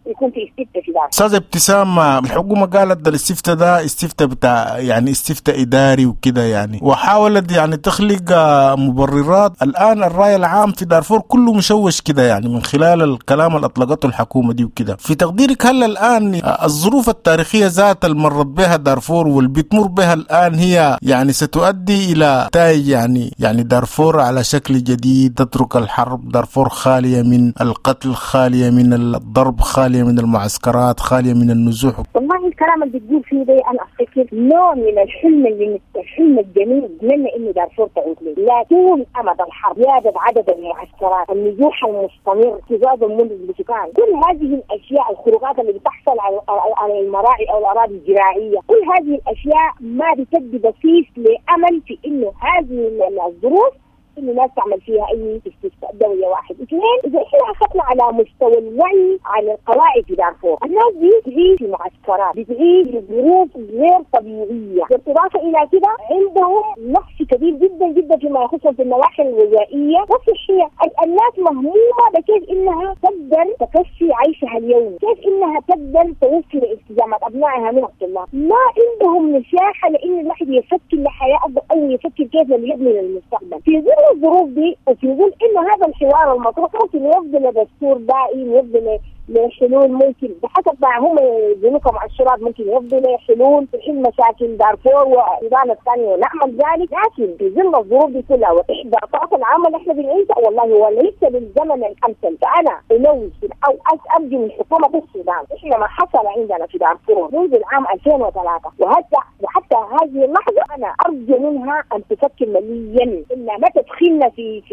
يكون في استفتاء في دارفور. استاذ ابتسام، الحكومه قالت الاستفتاء ده استفتاء بتاع يعني استفتاء اداري وكده يعني، وحاولت يعني تخلق مبررات. الان الراي العام في دارفور كله مشوش كده يعني من خلال الكلام اللي اطلقته الحكومه دي وكده. في تقديرك هل الان الظروف التاريخيه ذات اللي مرت بها دارفور واللي بتمر بها الان هي يعني ستؤدي الى نتائج يعني دارفور على شكل جديد، تترك الحرب، دارفور خاليه من القتل، خاليه من الضرب، خاليه من المعسكرات، خاليه من النزوح؟ والله الكلام اللي بتقول فيه ده انا افتكر نوع من الحلم الحلم الجميل نتمنى انه دارفور تعود له، لا طول امد الحرب، زياده عدد المعسكرات، النزوح المستمر، ازدياد المدن بالسكان، كل هذه الاشياء، الخروجات اللي بتحصل على المراعي او الاراضي الزراعيه، كل هذه الاشياء ما بتدي بسيط لامل في انه هذه الظروف إنه لا تعمل فيها أي استفتاء دولة. واحد. اثنين، إذا إحنا أخذنا على مستوى الوعي على القواعد في دارفور، الناس دي بتعيش في معسكرات، بتعيش في ظروف غير طبيعية، بالإضافة إلى كده عندهم نقص كبير جدا جدا فيما يخص في النواحي الغذائية والصحية. الناس مهمومة بكيف إنها تقدر تكفي عيشها اليومي، كيف إنها تقدر توفي التزامات أبنائها من الطلاب. ما عندهم مساحة لإن الواحد يفكر لحياة أو يفكر كيف يبني للمستقبل. في ظل الظروف دي وفي ظل إنه هذا الحوار المطروح ممكن يفضل دستور دائم، يفضل لحلول ممكن بحسب ما هم يجنوك مؤشرات، ممكن يفضل حلول تحل مشاكل دارفور والسودان الثاني ونعمل ذلك، لكن في ظل الظروف دي كلها وإحباطات العامة اللي احنا بنعيشها والله هو ليس بالزمن الأمثل. فأنا أنوه أو أرجو من حكومة السودان، احنا ما حصل عندنا في دارفور منذ العام 2003 وحتى هذه اللحظة أنا أرجو منها أن تفكر مليا إن ما تدخلنا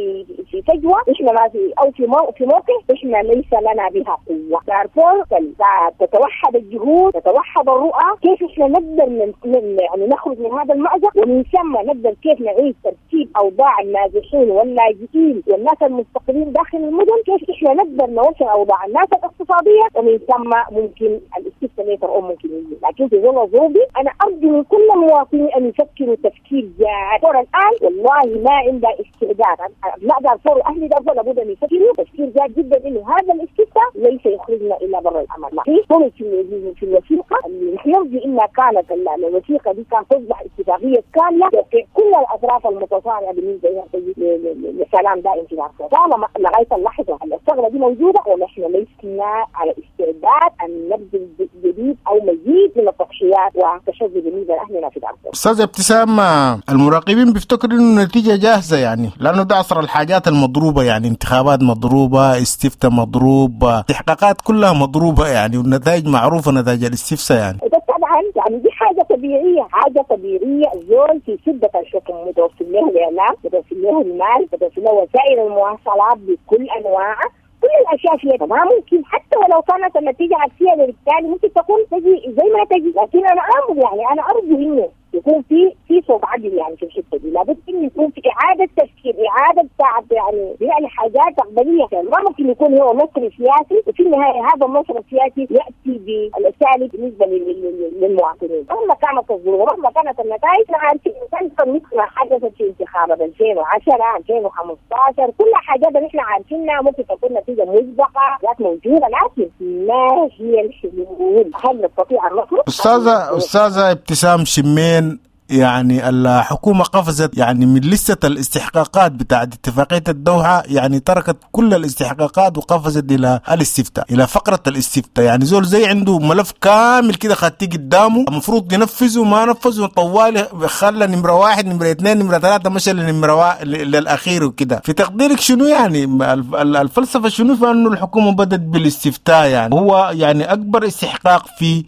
في فجوة احنا ما في أو في موقف احنا ليس لنا بها قوة. دارفور تتوحد الجهود، تتوحد الرؤى، كيف احنا نقدر يعني نخرج من هذا المأزق، ومن ثم نقدر كيف نعيد ترتيب اوضاع النازحين واللاجئين والناس المستقلين داخل المدن، كيف احنا نقدر نوصل اوضاع الناس الاقتصاديه، ومن ثم ممكن الاستثمار ممكن يجي. لكن في ظل الظروف دي انا ارجو من كل المواطنين ان يفكروا تفكير جاد. الان والله ما عندها استعداد ابناء دارفور واهل دارفور لابد ان يفكروا تفكير جاد جدا انه هذا الاستثمار ليس يخرجنا إلا برا العمل. في الوثيقة اللي نرجو إنها كانت الوثيقة دي كانت تصبح اتفاقية كاملة في كل الأطراف المتصارعة بالنسبة لسلام دائم في دارفور. طالما لغاية اللحظة الثغرة دي موجودة ونحن لسنا على استعداد أن نبذل جديد أو مزيد من التضحيات والتشدد بالنسبة لأهلنا في دارفور. أستاذ ابتسام، المراقبين بيفتكروا إنه النتيجة جاهزة يعني، لأنه ده عصر الحاجات المضروبة يعني، انتخابات مضروبة، استفتاء مضروب، استحقاقات كلها مضروبة يعني، والنتائج معروفة، نتائج الاستفساء يعني. طبعا يعني دي حاجة طبيعية الزول في شدة الحكم متوفر له الإعلام، متوفر له المال، متوفر له وسائل المواصلات بكل أنواعها، كل الأشياء فيها ما ممكن حتى ولو كانت النتيجة عكسية بالتالي ممكن تكون تجي زي ما تجي. لكن أنا أرجو إنه يكون في صوت عدل يعني في الحته دي، لابد انه يكون في اعاده تفكير، اعاده يعني حاجات تقبليه. ما ممكن يكون هو نصر سياسي وفي النهايه هذا النصر السياسي ياتي بالاساليب بالنسبه للمواطنين. مهما كانت الظروف، مهما كانت النتائج، احنا عارفين مثل ما حدثت في انتخابات 2010 2015 كل حاجات اللي احنا عارفينها ممكن تكون نتيجه مسبقه ذات موجوده، لكن ما هي الحلول؟ هل نستطيع النصر؟ استاذه ابتسام شمين، يعني الحكومة قفزت يعني من لستة الاستحقاقات بتاعت اتفاقية الدوحة، يعني تركت كل الاستحقاقات وقفزت إلى الاستفتاء، إلى فقرة الاستفتاء. يعني زول زي عنده ملف كامل كده خدتيه قدامه، المفروض ينفذه ما نفذه طوالي، خلى نمرة 1 نمرة 2 نمرة 3 مشى للأخير وكده. في تقديرك شنو يعني الفلسفة شنو في أنه الحكومة بدأت بالاستفتاء؟ يعني هو يعني أكبر استحقاق في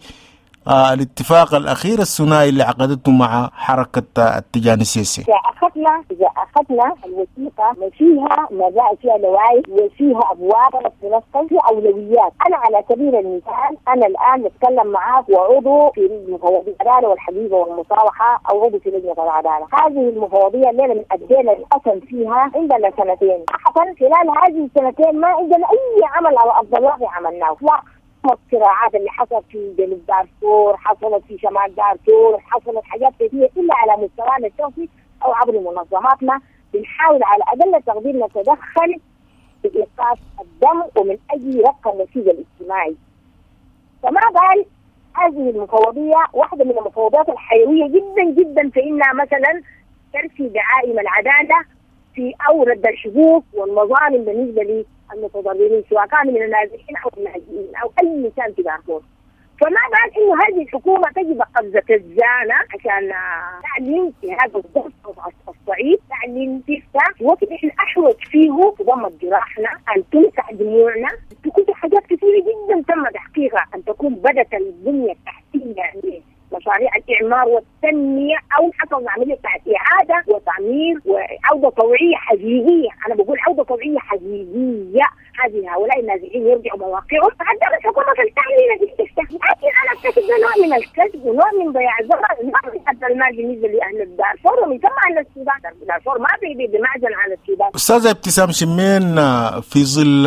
الاتفاق الأخير الثنائي اللي عقدته مع حركة التجاني السياسي. إذا أخذنا الوثيقة فيها مزايا، فيها نوايا وفيها أبواب تنص في أولويات. أنا على سبيل المثال أنا الآن نتكلم معاك وعضو في مفوضية العدالة والحقيقة والمصالحة أو عضو في لجنة العدالة. هذه المفوضية اللي من أدينا الأسم فيها عندنا سنتين. حصل خلال هذه السنتين ما عندنا أي عمل على أفضل الوضع عملناه. الصراعات اللي حصلت في جنوب دارفور، حصلت في شمال دارفور، حصلت حاجات كثيرة إلا على مستوانا الشخصي أو عبر منظماتنا بنحاول على أقل تقدير نتدخل في إيقاف الدم ومن أجل رفع النسيج الاجتماعي فما بال هذه المفوضية واحدة من المفوضيات الحيوية جدا جدا، فإنها مثلا ترسي دعائم العدالة في أورد الحقوق والمظالم بالنسبة للمتضررين سواء كانوا من النازحين أو اللاجئين أو أي مكان في دارفور. فما بال إنه هذه الحكومة تجد قفزة الزانة عشان تعلن في هذا الضغط الصعيد، تعلن تفتح وقت إحنا أحوج فيه تضمد جراحنا، أن تمسح دموعنا، تكون حاجات كثيرة جدا تم تحقيقها، أن تكون بدت البنية التحتية يعني مشاريع الإعمار والتنمية أو حصل عملية إعادة وتعمير وعودة طوعية حقيقية. أنا بقول عودة طوعية حقيقية، هذه هؤلاء النازحين يرجعوا مواقعهم حتى الحكومة تستعمل الاستفتاء. لكن أنا أعتقد نوع من الكذب ونوع من ضياع الزمن، ما حتى المال بالنسبة لأهل دارفور ومن ثم أهل السودان. دارفور ما بمعزل على السودان. أستاذة ابتسام شمين، في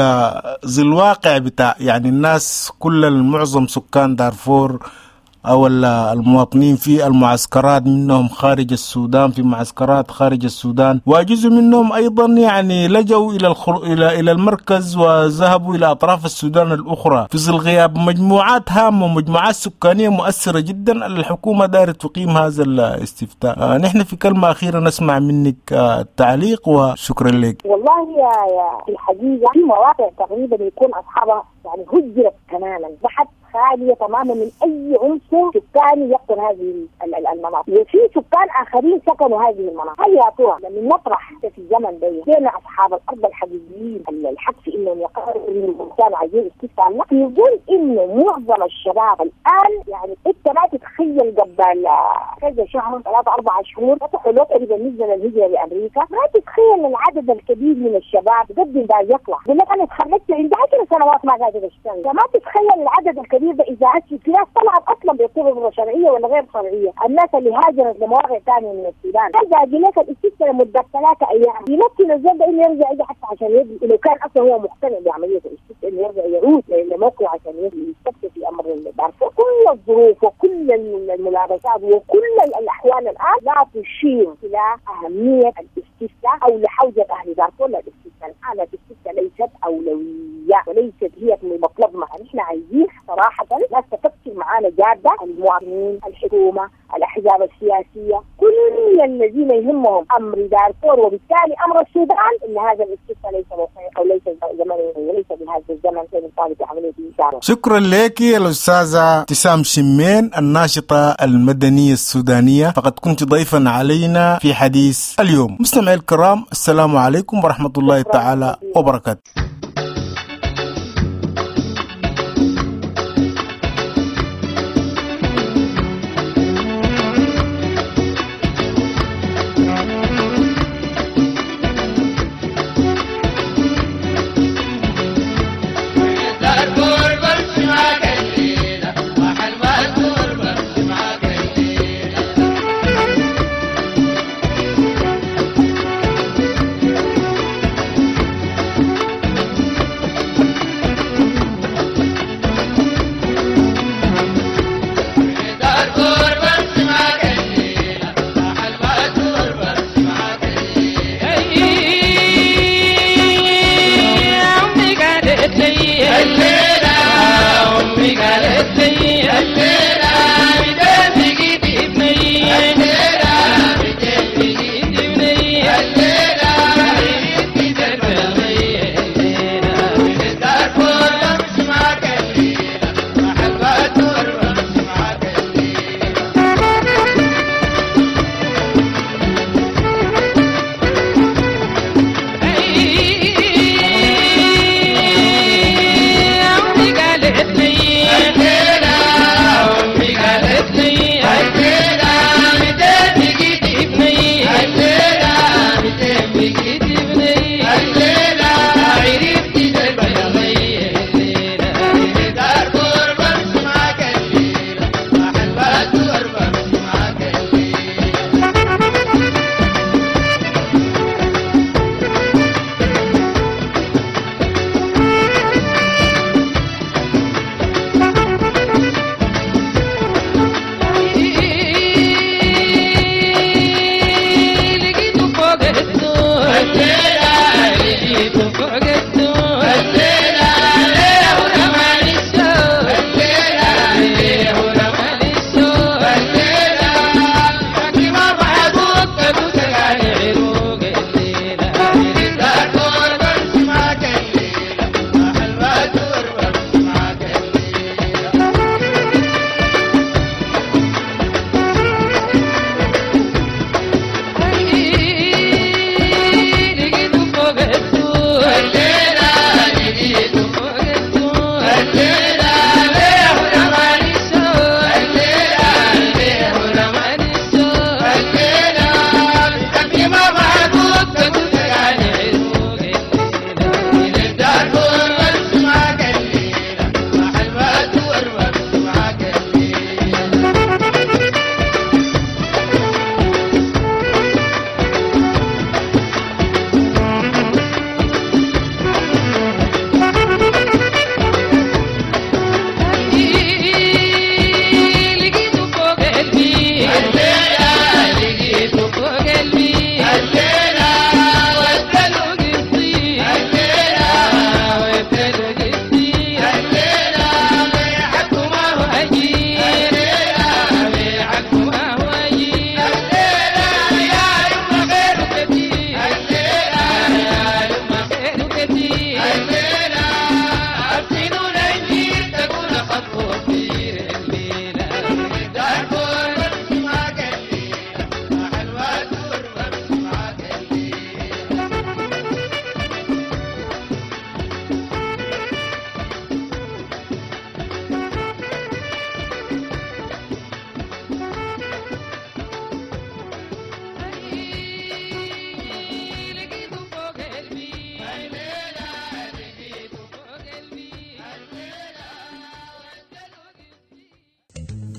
ظل واقع بتاع يعني الناس كل المعظم سكان دارفور أو المواطنين في المعسكرات منهم خارج السودان، في معسكرات خارج السودان، وجزء منهم أيضا يعني لجوا إلى المركز وذهبوا إلى أطراف السودان الأخرى في ظل غياب مجموعات هامة ومجموعات سكانية مؤثرة جدا. الحكومة دارت تقيم هذا الاستفتاء. نحن في كلمة أخيرة نسمع منك التعليق وشكرا لك. والله يا في الحقيقة في مواقع تقريبا يكون أصحابها يعني هجرت تماما، بحث خالية تماما من أي عنصر سكاني يقطن هذه المناطق، وفي سكان آخرين سكنوا هذه المناطق. هل يا ترى من نطرح في الزمن ده بين أصحاب الأرض الحقيقيين الحق في إنهم يقرروا إنهم كانوا عايزين استفتاء؟ يقول إنه معظم الشباب الآن يعني أنت ما تتخيل قبل كذا شهر 3-4 شهور فتحوا لوتري بالنسبة للهجرة لأمريكا، ما تتخيل العدد الكبير من الشباب قد ده يطلع يقول لك أنا اتخرجت عندي 10 سنوات ما قاعدة أشتغل. فما تتخيل العدد الكبير ده إذا في ناس طلعت أصلا بطرق شرعية ولا غير شرعية، الناس اللي هاجرت لمواقع ثانية من السودان. هذا لك الاستفتاء لمدة 3 أيام يمكن الزول ده إنه يرجع يجي حتى عشان يجي لو كان أصلا هو مقتنع بعملية الاستفتاء إنه يرجع يعود لموقعه عشان يجي يستفتي في أمر دارفور. كل الظروف وكل الملابسات وكل الأحوال الآن لا تشير إلى أهمية الاستفتاء أو لحوجة أهل دارفور للاستفتاء. الآن الاستفتاء ليست أولوية وليست هي مطلبنا. نحن عايزين صراحة ناس تفكر معانا جادة، المواطنين، الحكومة، الأحزاب السياسية، كل الذين يهمهم أمر دارفور وبالتالي أمر السودان، إن هذا الاستفتاء ليس موقعي أو ليس زمني وليس بهذا الزمن في طالب عملية الإدارة. شكرا لك الأستاذة ابتسام شمين الناشطة المدنية السودانية، فقد كنت ضيفا علينا في حديث اليوم. مستمعي الكرام، السلام عليكم ورحمة الله تعالى وبركاته.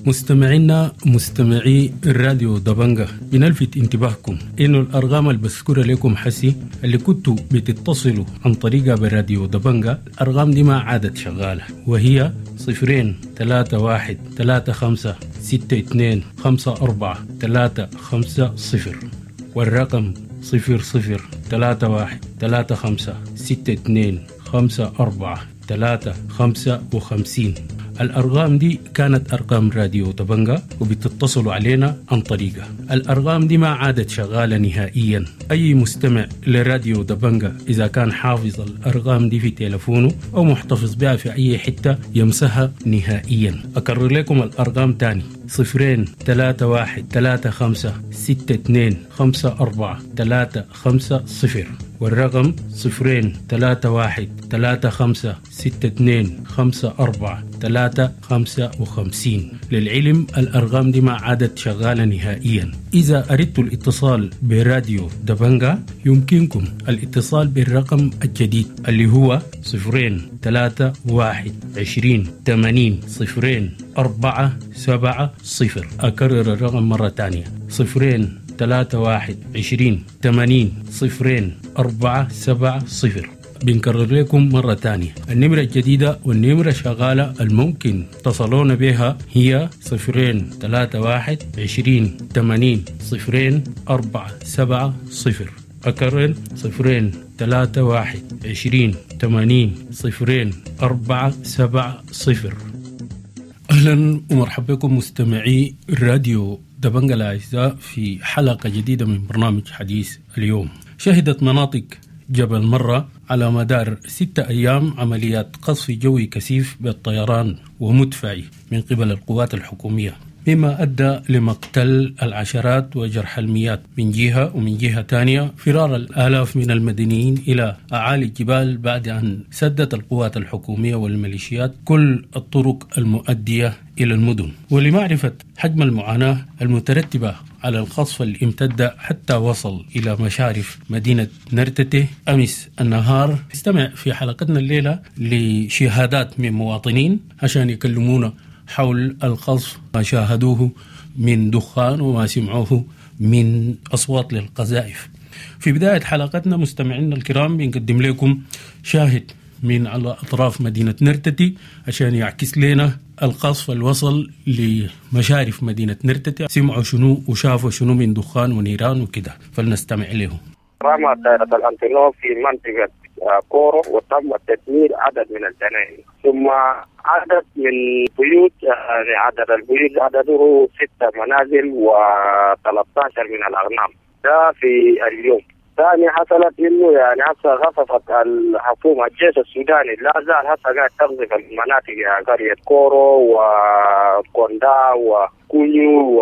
مستمعينا مستمعي الراديو دبنجا، بنلفت انتباهكم إنه الأرقام اللي بذكرها لكم حسي اللي كنتوا بتتصلوا عن طريقها براديو دبنجا، الأرقام دي ما عادت شغالة، وهي 0-35-65-62-54-350 والرقم 00-35-62-54-355. الأرقام دي كانت أرقام راديو دبنجا وبتتصلوا علينا عن طريقها. الأرقام دي ما عادت شغالة نهائيا. أي مستمع لراديو دبنجا إذا كان حافظ الأرقام دي في تلفونه أو محتفظ بها في أي حتة يمسها نهائيا. أكرر لكم الأرقام تاني: 0-35-65-62-54-350 والرقم 0-35-65-62-54-355. للعلم الأرقام دي ما عادت شغالة نهائيا. إذا أردت الاتصال براديو دبنجا يمكنكم الاتصال بالرقم الجديد اللي هو 0-31-20-80-04-70. أكرر الرقم مرة تانية: 0-31-20-80-04-70. بنكرر لكم مرة تانية النمرة الجديدة والنمرة شغالة الممكن تصلون بها هي 0-31-20-80-04-70. أكرر 0-31-20-80-04-70. أهلا ومرحبا بكم مستمعي الراديو دبنجا الأعزاء في حلقة جديدة من برنامج حديث اليوم. شهدت مناطق جبل مرة على مدار 6 أيام عمليات قصف جوي كثيف بالطيران ومدفعي من قبل القوات الحكومية، مما أدى لمقتل العشرات وجرح المئات من جهة، ومن جهة تانية فرار الآلاف من المدنيين إلى أعالي الجبال بعد أن سدت القوات الحكومية والميليشيات كل الطرق المؤدية إلى المدن. ولمعرفة حجم المعاناة المترتبة على القصف اللي امتد حتى وصل إلى مشارف مدينة نرتته أمس النهار، استمع في حلقتنا الليلة لشهادات من مواطنين عشان يكلمونا حول القصف، ما شاهدوه من دخان وما سمعوه من أصوات للقذائف. في بداية حلقتنا مستمعينا الكرام بنقدم لكم شاهد من على أطراف مدينة نرتتي عشان يعكس لنا القصف الوصل لمشارف مدينة نرتتي، سمعوا شنو وشافوا شنو من دخان ونيران وكده، فلنستمع له. رمى طائرة الأنتونوف في منطقة كورو وتم تدمير عدد من الجنائن، ثم عدد من بيوت، يعني عدد البيوت عدده 6 منازل و13 من الأغنام. ده في اليوم. ثاني حصلت انه يعني هسه غصفت الحكومه الجيش السوداني لا زال هسه قاعد تقذف المناطق قريه كورو وكوندا وكونيو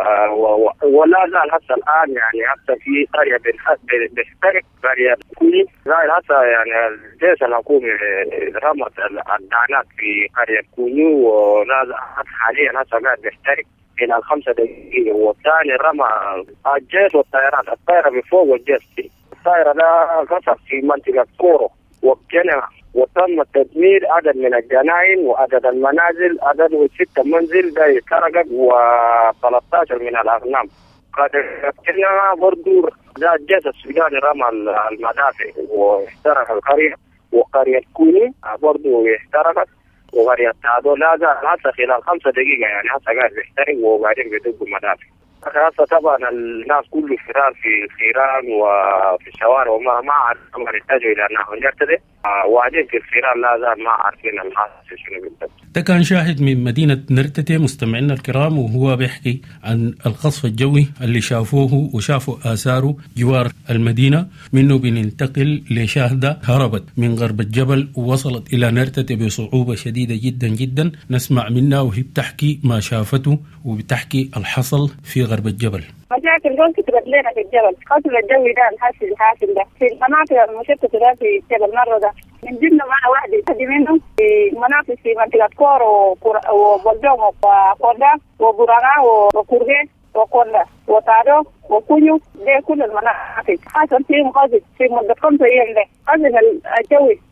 ولا زال هسه الان يعني هسه في قريه بتحترق قريه كونيو. زال هسه يعني الجيش الحكومي رمت الدعانات في قريه كونيو ولا زال حاليا هسه قاعد بيحترق إلى 5 دقائق. والثاني رمى الجيش والطائرات، الطائرة بفوق والجيش فيه. الطائرة ده قصف في منطقة كورو وبجنة، وتم تدمير عدد من الجناين وعدد المنازل، عدده 6 منزل ده سرقت و13 من الأغنام. قد جنة برضو ده الجيش السوداني رمى المدافع واحترق القرية، وقرية كوني برضو احترقت، وقرية تادو لا زال هسه خلال 5 دقيقة يعني هسه قاعد بيحترق وقاعدين بيدقوا مدافع. هسه طبعا الناس كله فرار في الخيران وفي الشوارع وما عارفين يحتاجوا إلى أنهم يرتدوا، وقاعدين في الخيران لا زال ما عارفين الحاصل شنو بالضبط. ده كان شاهد من مدينة نرتته مستمعينا الكرام، وهو بيحكي عن القصف الجوي اللي شافوه وشافوا آثاره جوار المدينة. منه بننتقل لشاهدة هربت من غرب الجبل ووصلت إلى نرتته بصعوبة شديدة جدا جدا. نسمع منها وهي بتحكي ما شافته وبتحكي الحصل في غرب الجبل. مشاكل دول كتبت لنا في الجبل، قتل الجوي ده الحاصل ده في المناطق المشتتة ده في جبل مرة ده. من ضمن معنا واحد يحدي منهم في مناطق في منطقة كورو وبلدوم وكوندا وبورانا وكورغين وكوندا وتارو وكونيو، ده كل المناطق حصل فيهم قصف في مدة 5 أيام. ده قصف الجوي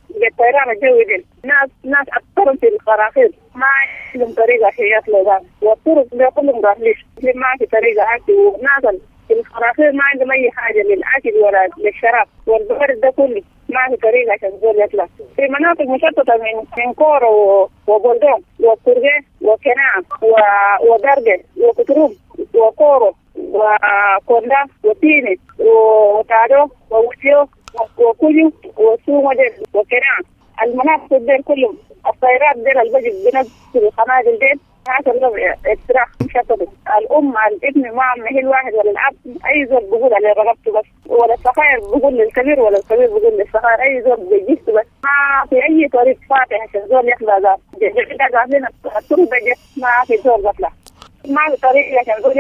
بالطيران الجوي دي ناس أكثرهم في الخراخير ما عندهم طريقة حياة لغان، والطرق ده كلهم غافلين ما في طريقة أكل، وناس في الخراخير ما عندهم أي حاجة للأكل ولا للشراب، والبرد ده كله ما في طريقة عشان الزول يطلع. في مناطق مشتتة من كورة وبلدون وكرغي وكناع ودرجة وكتروم وكورو وكوندا وتيني وتادو ووسيو وكوجو وسومدين وكناع. المناطق دي كلهم الطيارات دي البجي بنفس الخنادق دي هذا اقتراح مشتت. الام الابن ما هي الواحد ولا الاب، اي زول بيقول عليه رغبته بس، ولا الصغير بيقول للكبير ولا الكبير بيقول للصغير، اي زول بيجيسته بس ما في اي طريق فاتح عشان زول يخلع ذات. جدا قاعدين الطرق دي ما في زول بطلع، ما في طريق عشان زول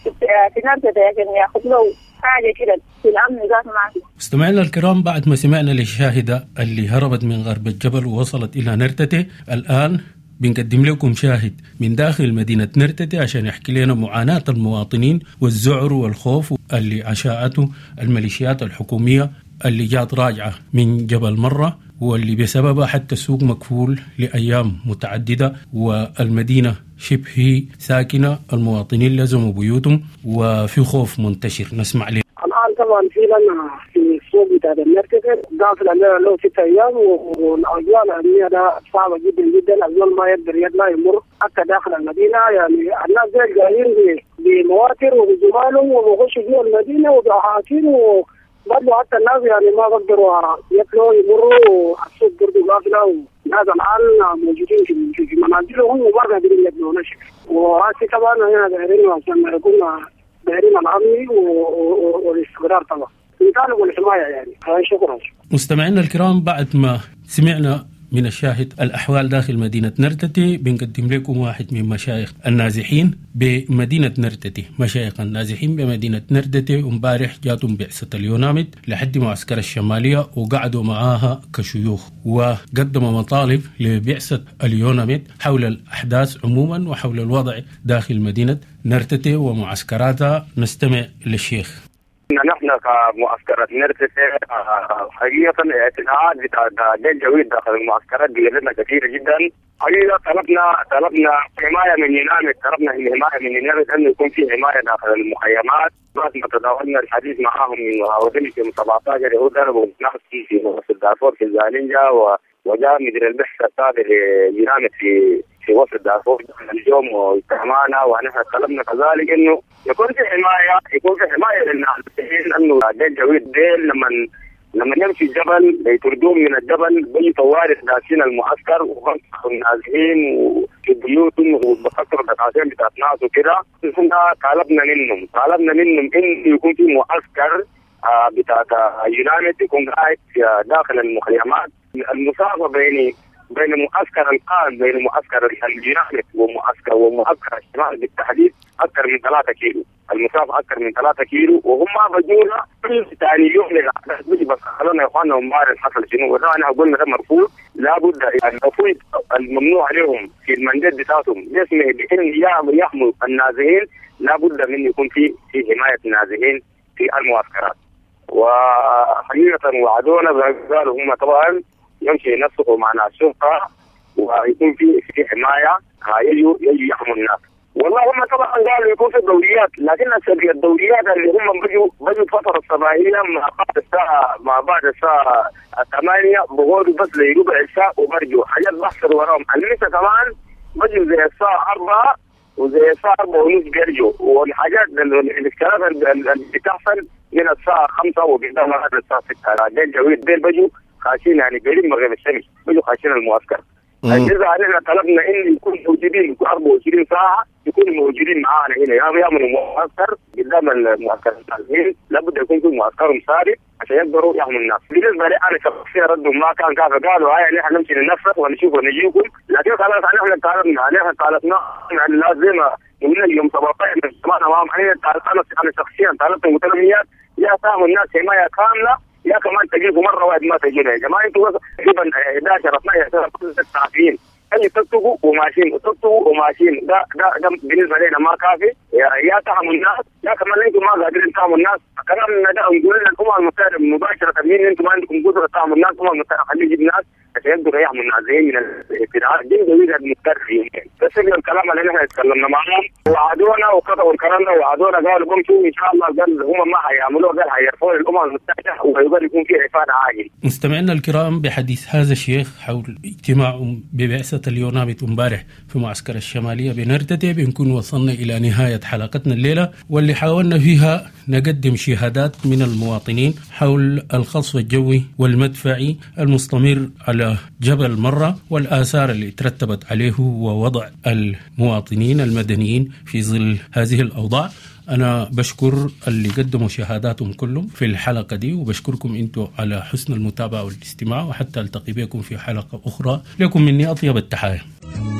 في نفسه عشان ياخذ له حاجه كده في الامن ذات معه. مستمعينا الكرام، بعد ما سمعنا للشاهده اللي هربت من غرب الجبل ووصلت الى نرتته، الان بنقدم لكم شاهد من داخل مدينة نرتته عشان يحكي لنا معاناة المواطنين والذعر والخوف اللي أشاعته الميليشيات الحكومية اللي جات راجعة من جبل مرة، واللي بسببها حتى السوق مكفول لأيام متعددة والمدينة شبه ساكنة، المواطنين لزموا بيوتهم وفي خوف منتشر. نسمع ليه. الآن طبعا في لنا في السوق بتاع النرتته داخل علينا له 6 أيام، والأجواء الأمنية ده صعبة جدا جدا، الزول ما يقدر يطلع يمر حتى داخل المدينة. يعني الناس دي جايين بمواتر وبجمالهم وبيخشوا جوا المدينة وبعاكين، وبرضه حتى الناس يعني ما بقدروا يطلعوا يمروا، السوق برضه قافلة، وناس الآن موجودين في منازلهم وما قادرين يطلعوا نشر. وهسه طبعا هنا دايرين عشان يكون دايرين الأمن والاستقرار طبعا يطالبوا الحماية يعني. شكرا. مستمعينا الكرام، بعد ما سمعنا من الشاهد الأحوال داخل مدينة نرتته، بنقدم لكم واحد من مشايخ النازحين بمدينة نرتته. مشايخ النازحين بمدينة نرتته امبارح جاتهم بعثة اليونامد لحد معسكر الشمالية وقعدوا معاها كشيوخ، وقدموا مطالب لبعثة اليونامد حول الأحداث عموما وحول الوضع داخل مدينة نرتته ومعسكراتها. نستمع للشيخ. نحن كمعسكرات نرتته حقيقة اعتناءات بتاع الجويد داخل المعسكرات بيجرنا كثيرة جدا. حقيقة طلبنا حماية من ينامد، طلبنا حماية من ينامد أن يكون في حماية داخل المخيمات. بعد ما تداولنا الحديث معهم وودني في 17 هو ضربوا ناس في وسط دارفور في الزالنجة، وجاء مدير البحث السابق لينامد في وسط دارفور اليوم واجتمعنا، ونحن طلبنا كذلك انه يكون في حمايه للنازحين، انه الجويد ديل لما يمشي الجبل يطردوهم من الجبل بيجي طوارئ داخلين المعسكر وبنصحوا النازحين وفي بيوتهم وبفكروا الدكاتره بتاعت ناس وكده. طلبنا منهم انه يكون في معسكر بتاع يونامد يكون قاعد داخل المخيمات. المسافه بين معسكر الآن بين معسكر اليونامد ومعسكر الشمال بالتحديد أكثر من 3 كيلو، المسافة أكثر من 3 كيلو، وهم بجونا كل ثاني يوم للأحداث بيجي بس خلونا يا إخواننا امبارح حصل شنو، وأنا قلنا ده مرفوض، لابد المفروض الممنوع عليهم في المنجد بتاعتهم باسمه بأن يحموا النازحين، لابد من يكون في حماية النازحين في المعسكرات. وحقيقة وعدونا قالوا هم طبعا يمشي ينسقوا معنا الشرطة ويكون في حماية يجوا يحموا الناس. والله هم طبعا قالوا يكون في دوريات، لكن الدوريات اللي هم بجوا الفترة الصباحية ما بعد الساعة 8 بغودوا بس لربع ساعة وبرجوا حاجات بحصر وراهم. المسا كمان بجوا زي الساعة 4 وزي الساعة 4 ونص بيرجوا، والحاجات الاشتراكات اللي بتحصل من الساعة 5 وقدام لغاية الساعة 6. ديل جويد ديل بجوا خاشين يعني قريب مغرب الشمس، بيجوا خاشين المعسكر. إذا علينا طلبنا إن يكون موجودين 24 ساعة يكونوا موجودين معانا هنا، يعملوا معسكر قدام المعسكر النازحين، لابد يكون في معسكرهم ثابت عشان يقدروا يحموا الناس. بالنسبة لي أنا شخصيا ردوا ما كان كافة، قالوا هاي نحن نمشي ننفذ ونشوف ونجيكم، لكن خلاص نحن طالبنا يعني لازم من يوم 17 سمعنا معهم. أنا شخصيا طالبت متلميات يا فاهموا الناس حماية كاملة، يا كمان تجيبوا مرة واحد ما تجينا يا جماعة. انتوا تقريبا 11 12 سنة كل 6 ساعتين اللي تكتبوا وماشيين ده بالنسبه لنا ما كافي. يا تهموا الناس يا كمان انتم ما قادرين تهموا الناس. كلام ده نقول لنا الامم المتحده مباشره مين انتم ما عندكم قدره تهموا الناس. الامم المتحده خليه يجيب ناس عشان يقدروا يحموا الناس زي من الابتداء دي جويده المتكرر. بس الكلام اللي احنا اتكلمنا معاهم وعدونا وكتبوا الكلام ده وعدونا قالوا قمتوا ان شاء الله قال هم ما هيعملوه قال هيرفعوا الامم المتحده ويقدر يكون في افاده عاجل. مستمعينا الكرام بحديث هذا الشيخ حول اجتماع ببعثة اليونامت امبارح في معسكر الشمالية بنرتدي بنكون وصلنا إلى نهاية حلقتنا الليلة واللي حاولنا فيها نقدم شهادات من المواطنين حول الخصف الجوي والمدفعي المستمر على جبل مرة والآثار اللي ترتبت عليه ووضع المواطنين المدنيين في ظل هذه الأوضاع. أنا بشكر اللي قدموا شهاداتهم كلهم في الحلقة دي وبشكركم أنتم على حسن المتابعة والاستماع وحتى ألتقي بكم في حلقة أخرى. لكم مني أطيب التحايا.